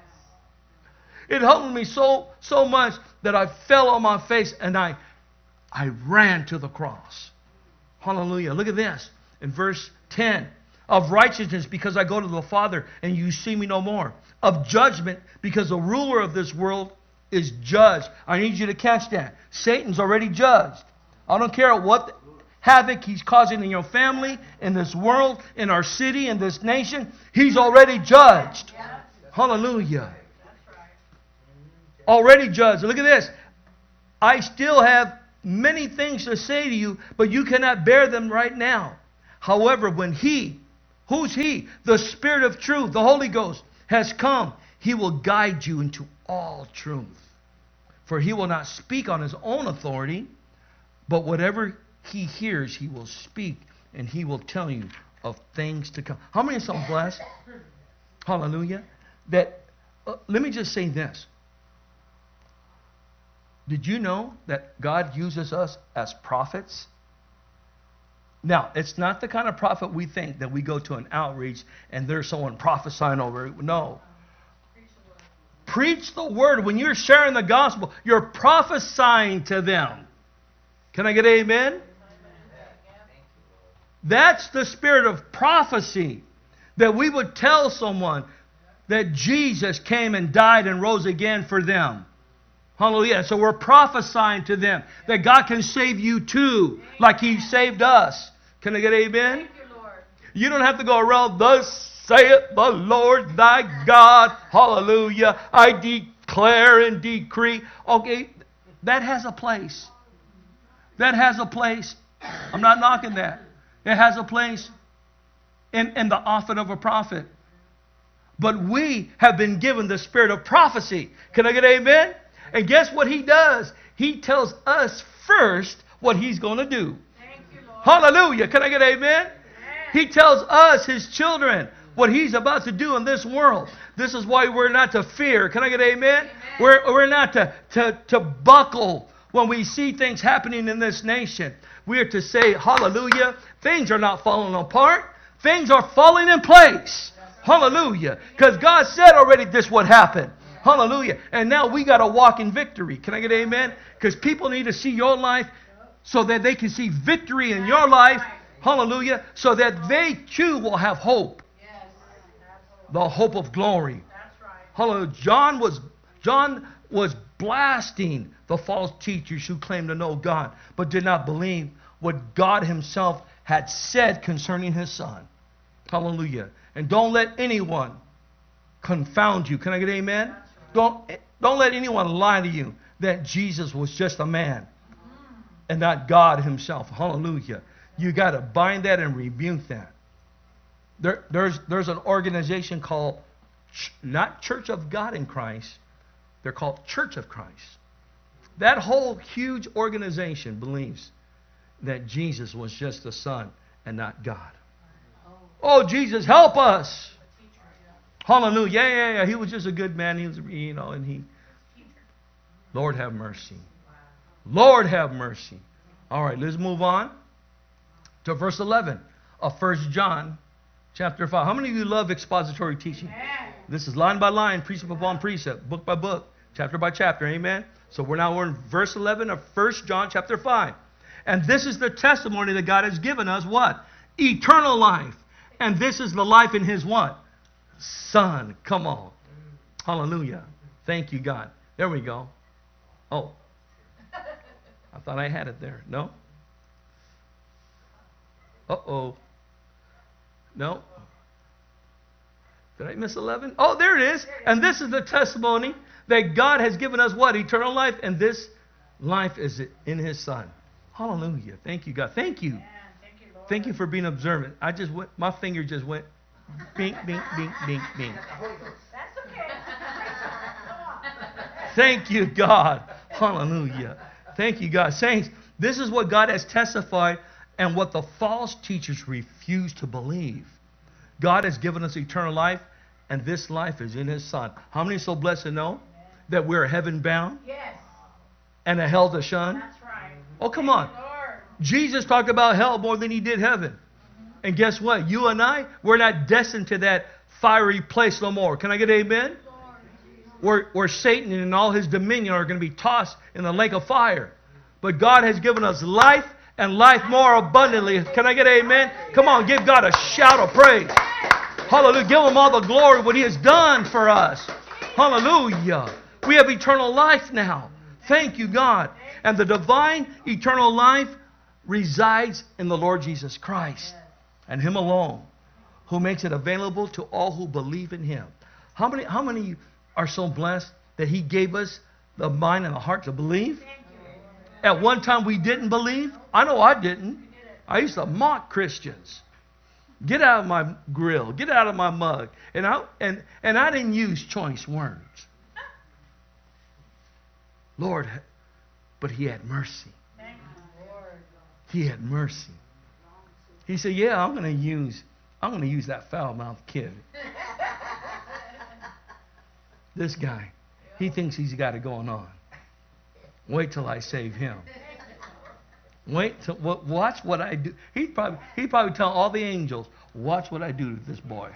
S2: It humbled me so much that I fell on my face and I ran to the cross. Hallelujah. Look at this in verse 10. Of righteousness, because I go to the Father and you see me no more. Of judgment, because the ruler of this world is judged. I need you to catch that. Satan's already judged. I don't care what havoc he's causing in your family, in this world, in our city, in this nation. He's already judged. Hallelujah. Already judged. Look at this. I still have many things to say to you, but you cannot bear them right now. However, when He, who's He? The Spirit of truth, the Holy Ghost, has come, He will guide you into all truth. For He will not speak on His own authority, but whatever He hears, He will speak, and He will tell you of things to come. How many are so blessed? Hallelujah. That, let me just say this. Did you know that God uses us as prophets? Now, it's not the kind of prophet we think, that we go to an outreach and there's someone prophesying over it. No. Preach the word. When you're sharing the gospel, you're prophesying to them. Can I get amen? That's the spirit of prophecy. That we would tell someone that Jesus came and died and rose again for them. Hallelujah. So we're prophesying to them that God can save you too, like He saved us. Can I get amen?
S3: Thank you, Lord.
S2: You don't have to go around, thus saith the Lord thy God. Hallelujah. I declare and decree. Okay, that has a place. That has a place. I'm not knocking that. It has a place in the office of a prophet. But we have been given the spirit of prophecy. Can I get amen? And guess what He does? He tells us first what He's going to do.
S3: Thank you, Lord.
S2: Hallelujah. Can I get amen?
S3: Amen.
S2: He tells us, His children, what He's about to do in this world. This is why we're not to fear. Can I get an amen? We're not to buckle when we see things happening in this nation. We are to say, hallelujah, things are not falling apart. Things are falling in place. Hallelujah. Because God said already this would happen. Hallelujah. And now we got to walk in victory. Can I get an amen? Because people need to see your life so that they can see victory in your life. Hallelujah. So that they too will have hope. The hope of glory. Hallelujah. John was blasting the false teachers who claimed to know God, but did not believe what God Himself had said concerning His Son. Hallelujah. And don't let anyone confound you. Can I get an amen? Don't let anyone lie to you that Jesus was just a man and not God Himself. Hallelujah. You got to bind that and rebuke that. There's an organization called, not Church of God in Christ, they're called Church of Christ. That whole huge organization believes that Jesus was just the Son and not God. Oh, Jesus, help us. Hallelujah. Yeah. He was just a good man. He was, and he... Lord have mercy. Lord have mercy. All right, let's move on to verse 11 of 1 John chapter 5. How many of you love expository teaching? This is line by line, precept upon precept, book by book, chapter by chapter. Amen? So we're in verse 11 of 1 John chapter 5. And this is the testimony that God has given us, what? Eternal life. And this is the life in His what? Son. Come on. Hallelujah. Thank you, God. There we go. Oh. I thought I had it there. No? Uh-oh. No? Did I miss 11? Oh, there it is. And this is the testimony that God has given us what? Eternal life. And this life is in His Son. Hallelujah. Thank you, God. Thank you. Thank you for being observant. My finger just went bing, bing, bing, bing, bing.
S3: That's okay.
S2: Thank you, God. Hallelujah. Thank you, God. Saints, this is what God has testified and what the false teachers refuse to believe. God has given us eternal life, and this life is in His Son. How many are so blessed to know that we're heaven bound?
S3: Yes.
S2: And a hell to shun?
S3: That's right.
S2: Oh, come on.
S3: Lord.
S2: Jesus talked about hell more than He did heaven. And guess what? You and I, we're not destined to that fiery place no more. Can I get an amen? Where Satan and all his dominion are going to be tossed in the lake of fire. But God has given us life and life more abundantly. Can I get an amen? Come on, give God a shout of praise. Hallelujah. Give Him all the glory what He has done for us. Hallelujah. We have eternal life now. Thank you, God. And the divine eternal life resides in the Lord Jesus Christ and Him alone, who makes it available to all who believe in Him. How many are so blessed that He gave us the mind and the heart to believe? At one time we didn't believe. I know I didn't. I used to mock Christians. Get out of my grill. Get out of my mug. And I didn't use choice words. Lord, but He had mercy. He had mercy. He said, yeah, I'm going to use that foul-mouthed kid. This guy, he thinks he's got it going on. Wait till I save him. Watch what I do. He'd probably tell all the angels, watch what I do to this boy.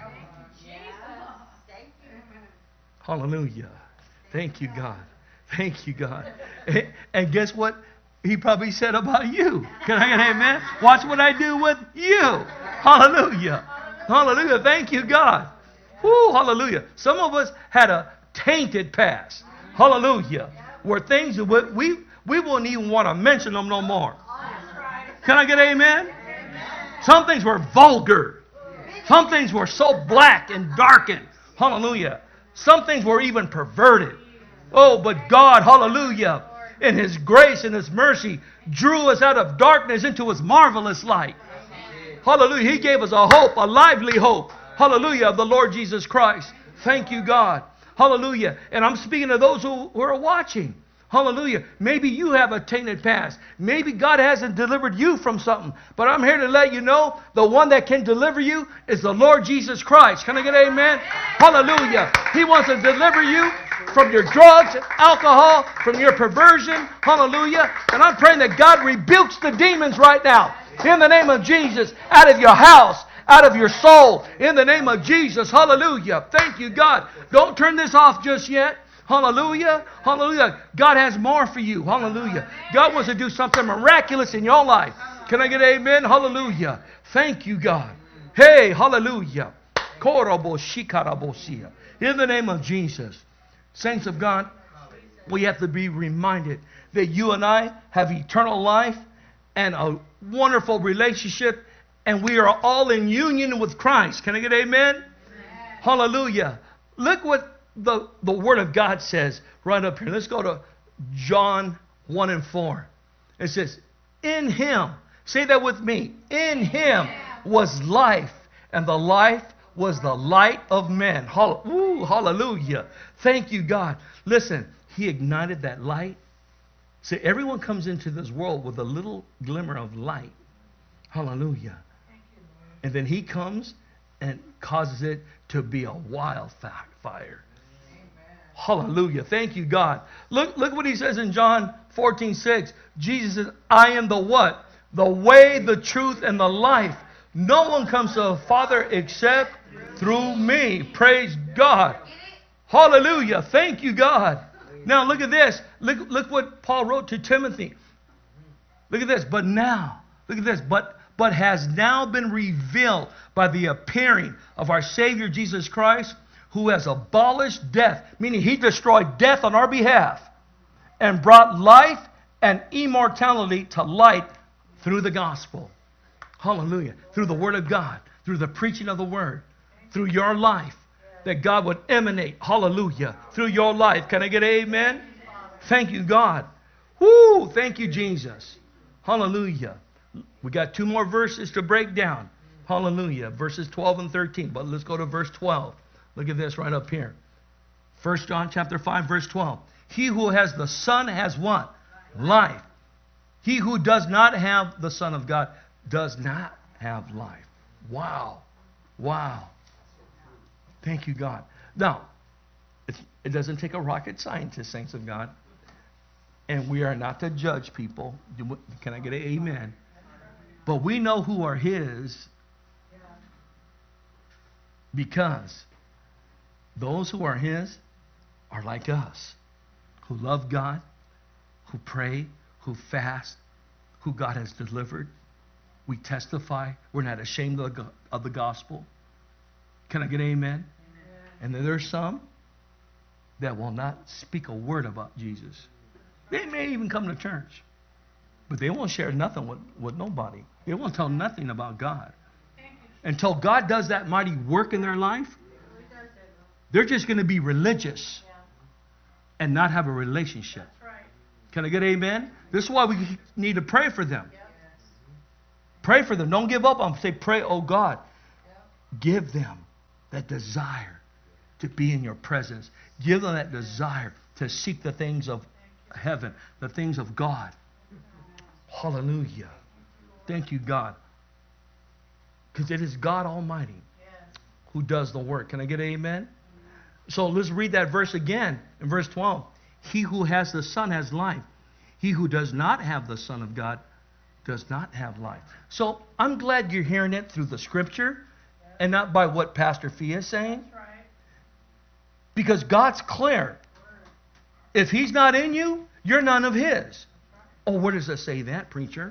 S2: Hallelujah. Thank you, God. Thank you, God. And guess what He probably said about you? Can I get an amen? Watch what I do with you. Hallelujah. Hallelujah. Thank you, God. Woo, hallelujah. Some of us had a tainted past. Hallelujah. Where things that we wouldn't even want to mention them no more. Can I get an amen? Some things were vulgar. Some things were so black and darkened. Hallelujah. Some things were even perverted. Oh, but God, hallelujah, in His grace and His mercy, drew us out of darkness into His marvelous light. Hallelujah. He gave us a hope, a lively hope. Hallelujah, of the Lord Jesus Christ. Thank you, God. Hallelujah. And I'm speaking to those who are watching. Hallelujah. Maybe you have a tainted past. Maybe God hasn't delivered you from something. But I'm here to let you know the one that can deliver you is the Lord Jesus Christ. Can I get an amen? Hallelujah. He wants to deliver you from your drugs, alcohol, from your perversion. Hallelujah. And I'm praying that God rebukes the demons right now. In the name of Jesus, out of your house, out of your soul. In the name of Jesus. Hallelujah. Thank you, God. Don't turn this off just yet. Hallelujah. Hallelujah. God has more for you. Hallelujah. God wants to do something miraculous in your life. Can I get an amen? Hallelujah. Thank you, God. Hey, hallelujah. In the name of Jesus. Saints of God, we have to be reminded that you and I have eternal life and a wonderful relationship, and we are all in union with Christ. Can I get an amen? Hallelujah. Look what the Word of God says right up here. Let's go to John 1 and 4. It says, in Him, say that with me, in Him was life, and the life was the light of men. Hallelujah. Thank you, God. Listen, He ignited that light. See, everyone comes into this world with a little glimmer of light. Hallelujah. And then He comes and causes it to be a wildfire. Hallelujah. Thank you, God. Look what He says in John 14:6. Jesus says, I am the what? The way, the truth, and the life. No one comes to the Father except through me. Praise God. Hallelujah. Thank you, God. Now look at this. Look what Paul wrote to Timothy. Look at this. But now, look at this. But has now been revealed by the appearing of our Savior Jesus Christ, who has abolished death, meaning He destroyed death on our behalf, and brought life and immortality to light through the gospel. Hallelujah. Through the Word of God, through the preaching of the Word, through your life, that God would emanate, hallelujah, through your life. Can I get an amen? Thank you, God. Woo! Thank you, Jesus. Hallelujah. We got 2 more verses to break down. Hallelujah. Verses 12 and 13. But let's go to verse 12. Look at this right up here. 1 John chapter 5, verse 12. He who has the Son has what? Life. He who does not have the Son of God does not have life. Wow. Wow. Thank you, God. Now, it doesn't take a rocket scientist, saints of God. And we are not to judge people. Can I get an amen? But we know who are His, because those who are His are like us, who love God, who pray, who fast, who God has delivered. We testify. We're not ashamed of the gospel. Can I get an amen? And then there's some that will not speak a word about Jesus. They may even come to church, but they won't share nothing with nobody. They won't tell nothing about God. Until God does that mighty work in their life, they're just going to be religious and not have a relationship. Can I get an amen? This is why we need to pray for them. Pray for them. Don't give up on them. Say, pray, oh God. Give them that desire to be in your presence. Give them that desire to seek the things of heaven, the things of God. Hallelujah. Thank you, God. Because it is God Almighty who does the work. Can I get an amen? So let's read that verse again in verse 12. He who has the Son has life. He who does not have the Son of God does not have life. So I'm glad you're hearing it through the Scripture and not by what Pastor Fee is saying. Because God's clear. If He's not in you, you're none of His. Oh, where does it say that, preacher?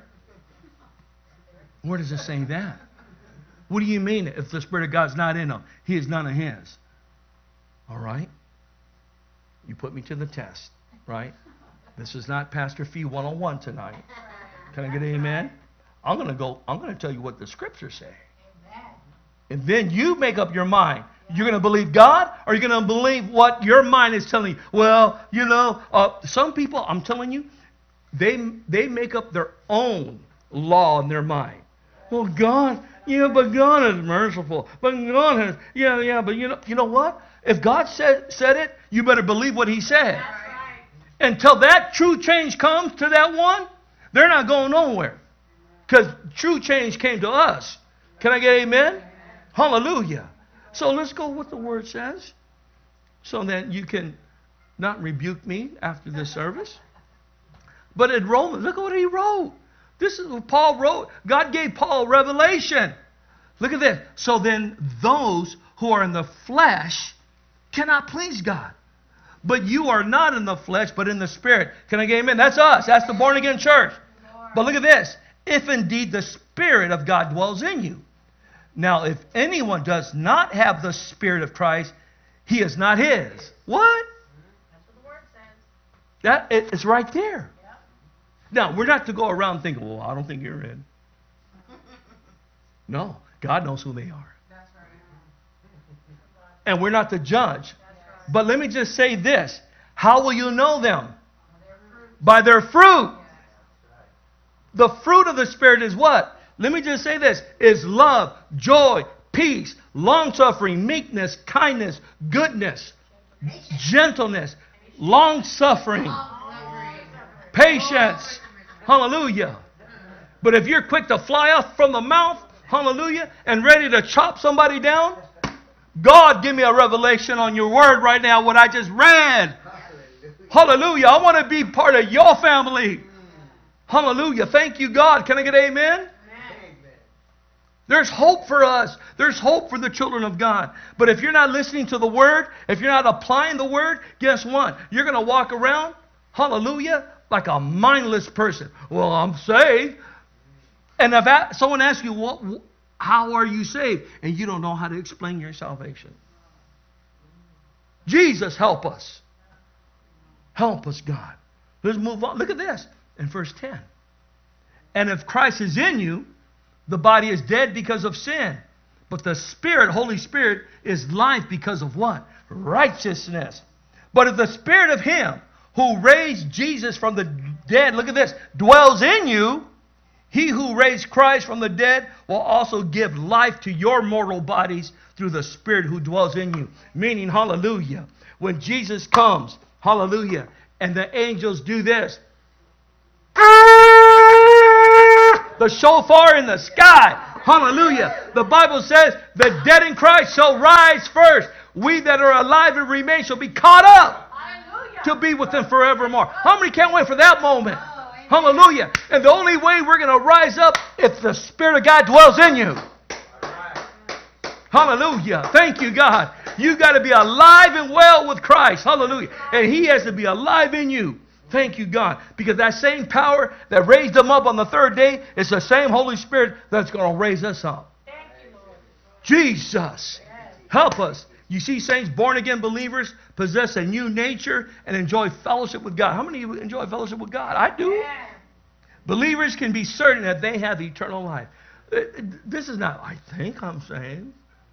S2: Where does it say that? What do you mean if the Spirit of God's not in Him? He is none of His. All right? You put me to the test, right? This is not Pastor Fee 101 tonight. Can I get an amen? I'm going to tell you what the Scriptures say. And then you make up your mind. You're going to believe God, or you're going to believe what your mind is telling you. Well, you know, some people, I'm telling you, they make up their own law in their mind. Well, God, but God is merciful. But God has, but you know what? If God said it, you better believe what He said. Until that true change comes to that one, they're not going nowhere. Because true change came to us. Can I get amen? Hallelujah. So let's go what the Word says, so that you can not rebuke me after this service. But in Romans, look at what he wrote. This is what Paul wrote. God gave Paul revelation. Look at this. So then those who are in the flesh cannot please God. But you are not in the flesh, but in the Spirit. Can I get amen? That's us. That's the born-again church. But look at this. If indeed the Spirit of God dwells in you. Now, if anyone does not have the Spirit of Christ, he is not his. What?
S3: That's what the Word says.
S2: It's right there.
S3: Yep.
S2: Now, we're not to go around thinking, well, I don't think you're in. No. God knows who they are.
S3: That's right.
S2: And we're not to judge.
S3: That's right.
S2: But let me just say this. How will you know them?
S3: Their fruit.
S2: By their fruit. The fruit of the Spirit is what? Let me just say this. Is love, joy, peace, long-suffering, meekness, kindness, goodness, gentleness, long-suffering, patience. Hallelujah. But if you're quick to fly off from the mouth, hallelujah, and ready to chop somebody down, God, give me a revelation on your word right now, what I just read. Hallelujah. I want to be part of your family. Hallelujah. Thank you, God. Can I get amen? There's hope for us. There's hope for the children of God. But if you're not listening to the Word, if you're not applying the Word, guess what? You're going to walk around, hallelujah, like a mindless person. Well, I'm saved. And if someone asks you, how are you saved? And you don't know how to explain your salvation. Jesus, help us. Help us, God. Let's move on. Look at this in verse 10. And if Christ is in you, the body is dead because of sin. But the Spirit, Holy Spirit, is life because of what? Righteousness. But if the Spirit of Him who raised Jesus from the dead, look at this, dwells in you, He who raised Christ from the dead will also give life to your mortal bodies through the Spirit who dwells in you. Meaning, hallelujah, when Jesus comes, hallelujah, and the angels do this, the shofar in the sky. Hallelujah. The Bible says the dead in Christ shall rise first. We that are alive and remain shall be caught up to be with Him forevermore. How many can't wait for that moment? Hallelujah. And the only way we're going to rise up if the Spirit of God dwells in you. Hallelujah. Thank you, God. You've got to be alive and well with Christ. Hallelujah. And He has to be alive in you. Thank you, God. Because that same power that raised Him up on the third day is the same Holy Spirit that's going to raise us up.
S3: Thank you, Lord.
S2: Jesus, help us. You see, saints, born-again believers possess a new nature and enjoy fellowship with God. How many of you enjoy fellowship with God? I do.
S3: Yeah.
S2: Believers can be certain that they have eternal life. This is not, I think I'm saved.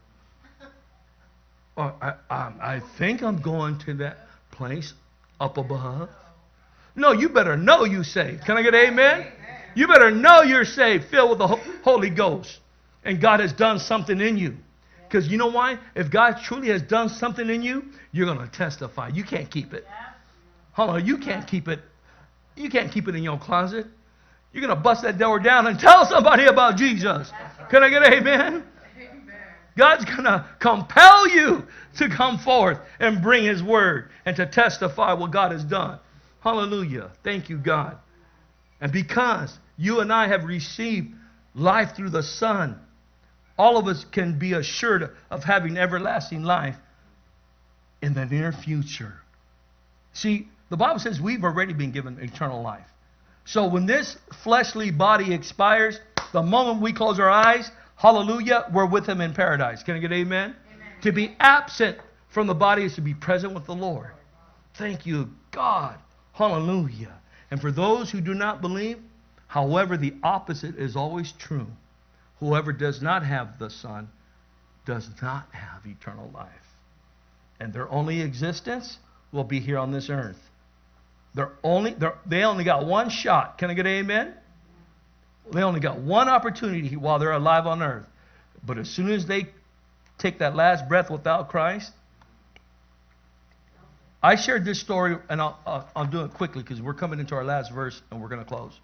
S2: Or I think I'm going to that place up above. No, you better know you're saved. Can I get an amen? You better know you're saved, filled with the Holy Ghost. And God has done something in you. Because you know why? If God truly has done something in you, you're going to testify. You can't keep it. Hold on, you can't keep it. You can't keep it in your closet. You're going to bust that door down and tell somebody about Jesus. Can I get an amen? God's going to compel you to come forth and bring His word and to testify what God has done. Hallelujah. Thank you, God. And because you and I have received life through the Son, all of us can be assured of having everlasting life in the near future. See, the Bible says we've already been given eternal life. So when this fleshly body expires, the moment we close our eyes, hallelujah, we're with Him in paradise. Can I get amen? Amen. To be absent from the body is to be present with the Lord. Thank you, God. Hallelujah. And for those who do not believe, however, the opposite is always true. Whoever does not have the Son does not have eternal life. And their only existence will be here on this earth. They only got one shot. Can I get an amen? They only got one opportunity while they're alive on earth. But as soon as they take that last breath without Christ, I shared this story, and I'll do it quickly because we're coming into our last verse and we're going to close.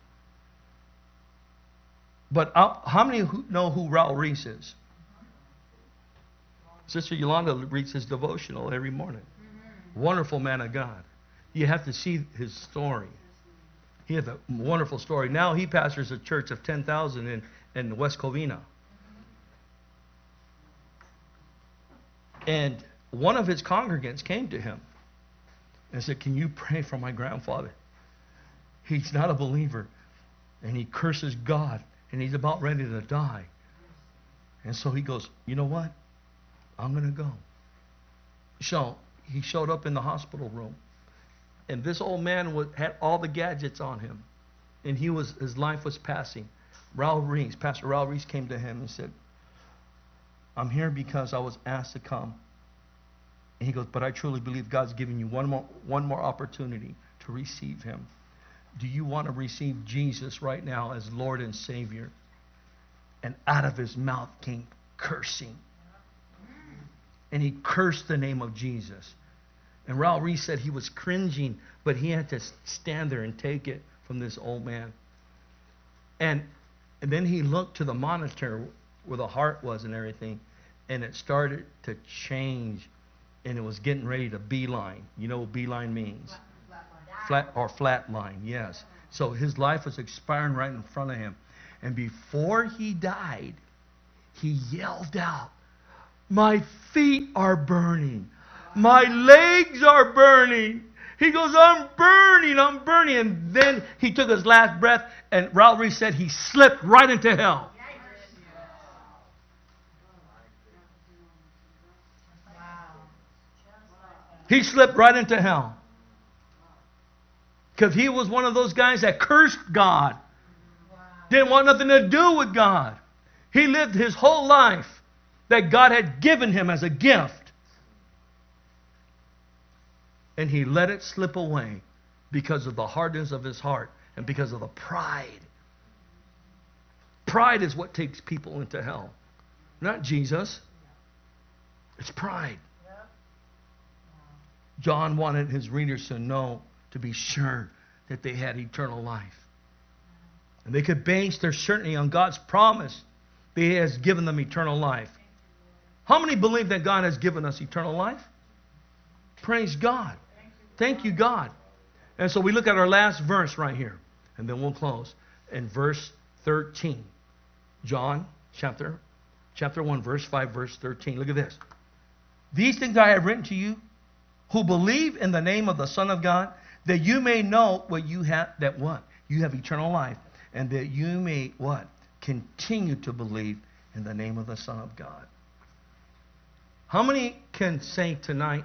S2: But how many know who Raul Reese is? Sister Yolanda reads his devotional every morning. Wonderful man of God. You have to see his story. He has a wonderful story. Now he pastors a church of 10,000 in West Covina. And one of his congregants came to him and said, "Can you pray for my grandfather? He's not a believer, and he curses God, and he's about ready to die." And so he goes, "You know what? I'm going to go." So he showed up in the hospital room, and this old man had all the gadgets on him, and his life was passing. Pastor Raul Reese came to him and said, "I'm here because I was asked to come." And he goes, "But I truly believe God's giving you one more opportunity to receive him. Do you want to receive Jesus right now as Lord and Savior?" And out of his mouth came cursing. And he cursed the name of Jesus. And Raul Reese said he was cringing, but he had to stand there and take it from this old man. And then he looked to the monitor where the heart was and everything, and it started to change, and it was getting ready to beeline. You know what beeline means? Flat line, yes. So his life was expiring right in front of him. And before he died, he yelled out, "My feet are burning. My legs are burning." He goes, I'm burning. And then he took his last breath, and Raul Reese said he slipped right into hell. He slipped right into hell. Because he was one of those guys that cursed God. Didn't want nothing to do with God. He lived his whole life that God had given him as a gift. And he let it slip away because of the hardness of his heart and because of the pride. Pride is what takes people into hell. Not Jesus. It's pride. John wanted his readers to know, to be sure that they had eternal life. And they could base their certainty on God's promise that He has given them eternal life. How many believe that God has given us eternal life? Praise God. Thank you, God. And so we look at our last verse right here, and then we'll close. In verse 13. John chapter 1, verse 5, verse 13. Look at this. "These things I have written to you who believe in the name of the Son of God, that you may know what you have, that what? You have eternal life, and that you may what? Continue to believe in the name of the Son of God." How many can say tonight,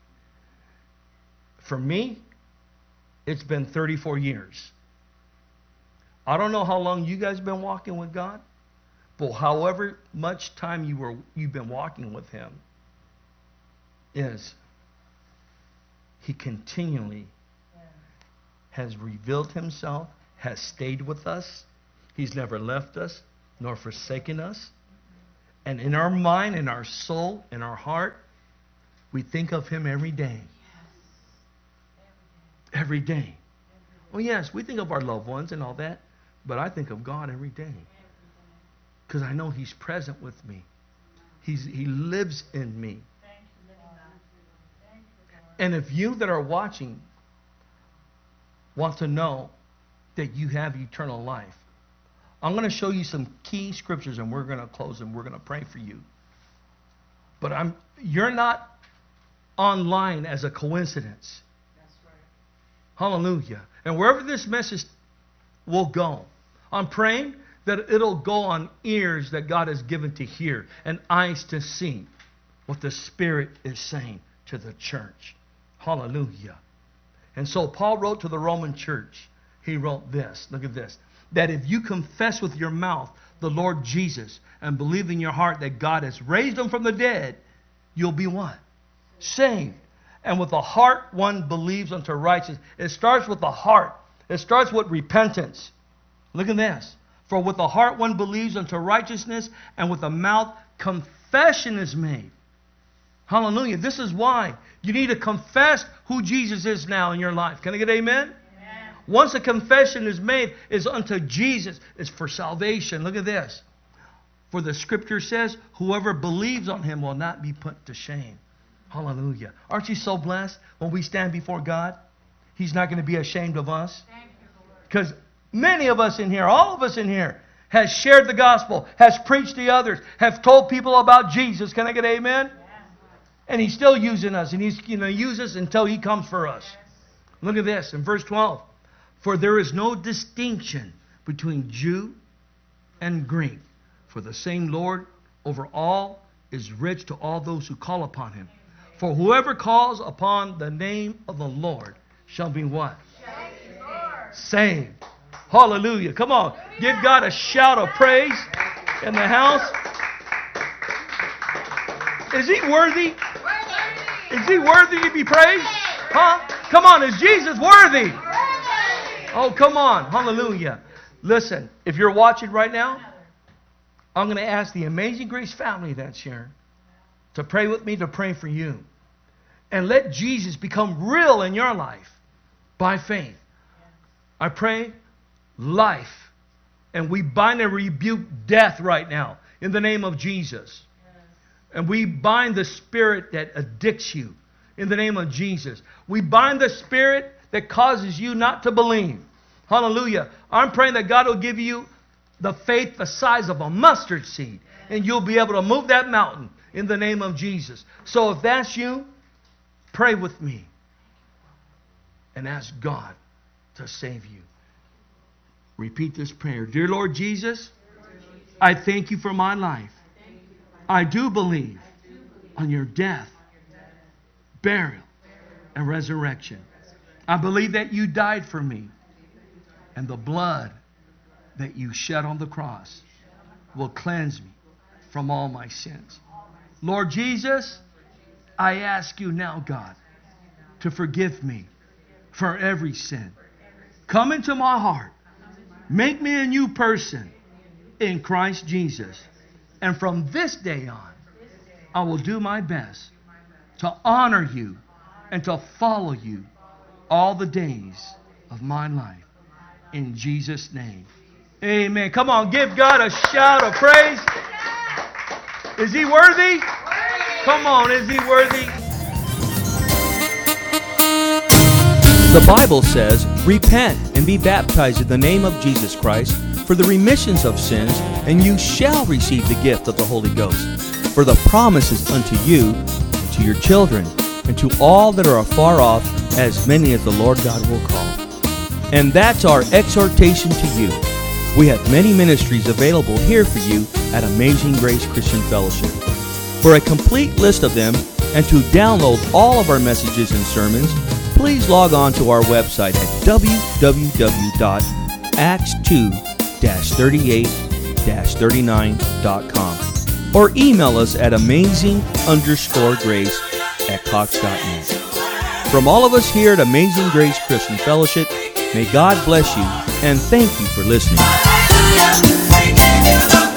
S2: for me, it's been 34 years. I don't know how long you guys have been walking with God, but however much time you've been walking with Him, is He continually has revealed Himself, has stayed with us. He's never left us nor forsaken us. And in our mind, in our soul, in our heart, we think of Him every day. Every day. Well, yes, we think of our loved ones and all that, but I think of God every day. Because I know He's present with me. He lives in me. And if you that are watching want to know that you have eternal life, I'm going to show you some key scriptures, and we're going to close and we're going to pray for you. But you're not online as a coincidence. That's right. Hallelujah. And wherever this message will go, I'm praying that it'll go on ears that God has given to hear and eyes to see what the Spirit is saying to the church. Hallelujah. And so Paul wrote to the Roman church. He wrote this. Look at this. That if you confess with your mouth the Lord Jesus and believe in your heart that God has raised Him from the dead, you'll be what? Saved. And with the heart one believes unto righteousness. It starts with the heart. It starts with repentance. Look at this. For with the heart one believes unto righteousness, and with the mouth confession is made. Hallelujah. This is why you need to confess who Jesus is now in your life. Can I get amen?
S3: Amen.
S2: Once a confession is made, is unto Jesus. It's for salvation. Look at this. For the scripture says, whoever believes on him will not be put to shame. Hallelujah. Aren't you so blessed when we stand before God? He's not going to be ashamed of us.
S3: Thank you, Lord.
S2: Because many of us in here, all of us in here, has shared the gospel, has preached to others, have told people about Jesus. Can I get amen?
S3: Yes.
S2: And He's still using us, and He's going to use us until He comes for us. Look at this in verse 12. For there is no distinction between Jew and Greek, for the same Lord over all is rich to all those who call upon Him. For whoever calls upon the name of the Lord shall be what?
S3: Thank you, Lord.
S2: Saved. Hallelujah. Come on. Give God a shout of praise in the house. Is He worthy? Is He worthy to be praised? Huh? Come on. Is Jesus worthy? Oh, come on. Hallelujah. Listen, if you're watching right now, I'm going to ask the Amazing Grace family that's here to pray with me, to pray for you. And let Jesus become real in your life by faith. I pray life. And we bind and rebuke death right now in the name of Jesus. And we bind the spirit that addicts you in the name of Jesus. We bind the spirit that causes you not to believe. Hallelujah. I'm praying that God will give you the faith the size of a mustard seed. And you'll be able to move that mountain in the name of Jesus. So if that's you, pray with me. And ask God to save you. Repeat this prayer. Dear Lord Jesus, I thank you for my life. I do believe on your death, burial, and resurrection. I believe that you died for me. And the blood that you shed on the cross will cleanse me from all my sins. Lord Jesus, I ask you now, God, to forgive me for every sin. Come into my heart. Make me a new person in Christ Jesus. And from this day on, I will do my best to honor you and to follow you all the days of my life. In Jesus' name. Amen. Come on, give God a shout of praise. Is He worthy? Come on, is He worthy?
S1: The Bible says, repent and be baptized in the name of Jesus Christ for the remissions of sins, and you shall receive the gift of the Holy Ghost. For the promise is unto you, and to your children, and to all that are afar off, as many as the Lord God will call. And that's our exhortation to you. We have many ministries available here for you at Amazing Grace Christian Fellowship. For a complete list of them, and to download all of our messages and sermons, please log on to our website at www.acts2-38-39.com or email us at amazing_grace@cox.net. From all of us here at Amazing Grace Christian Fellowship, may God bless you and thank you for listening.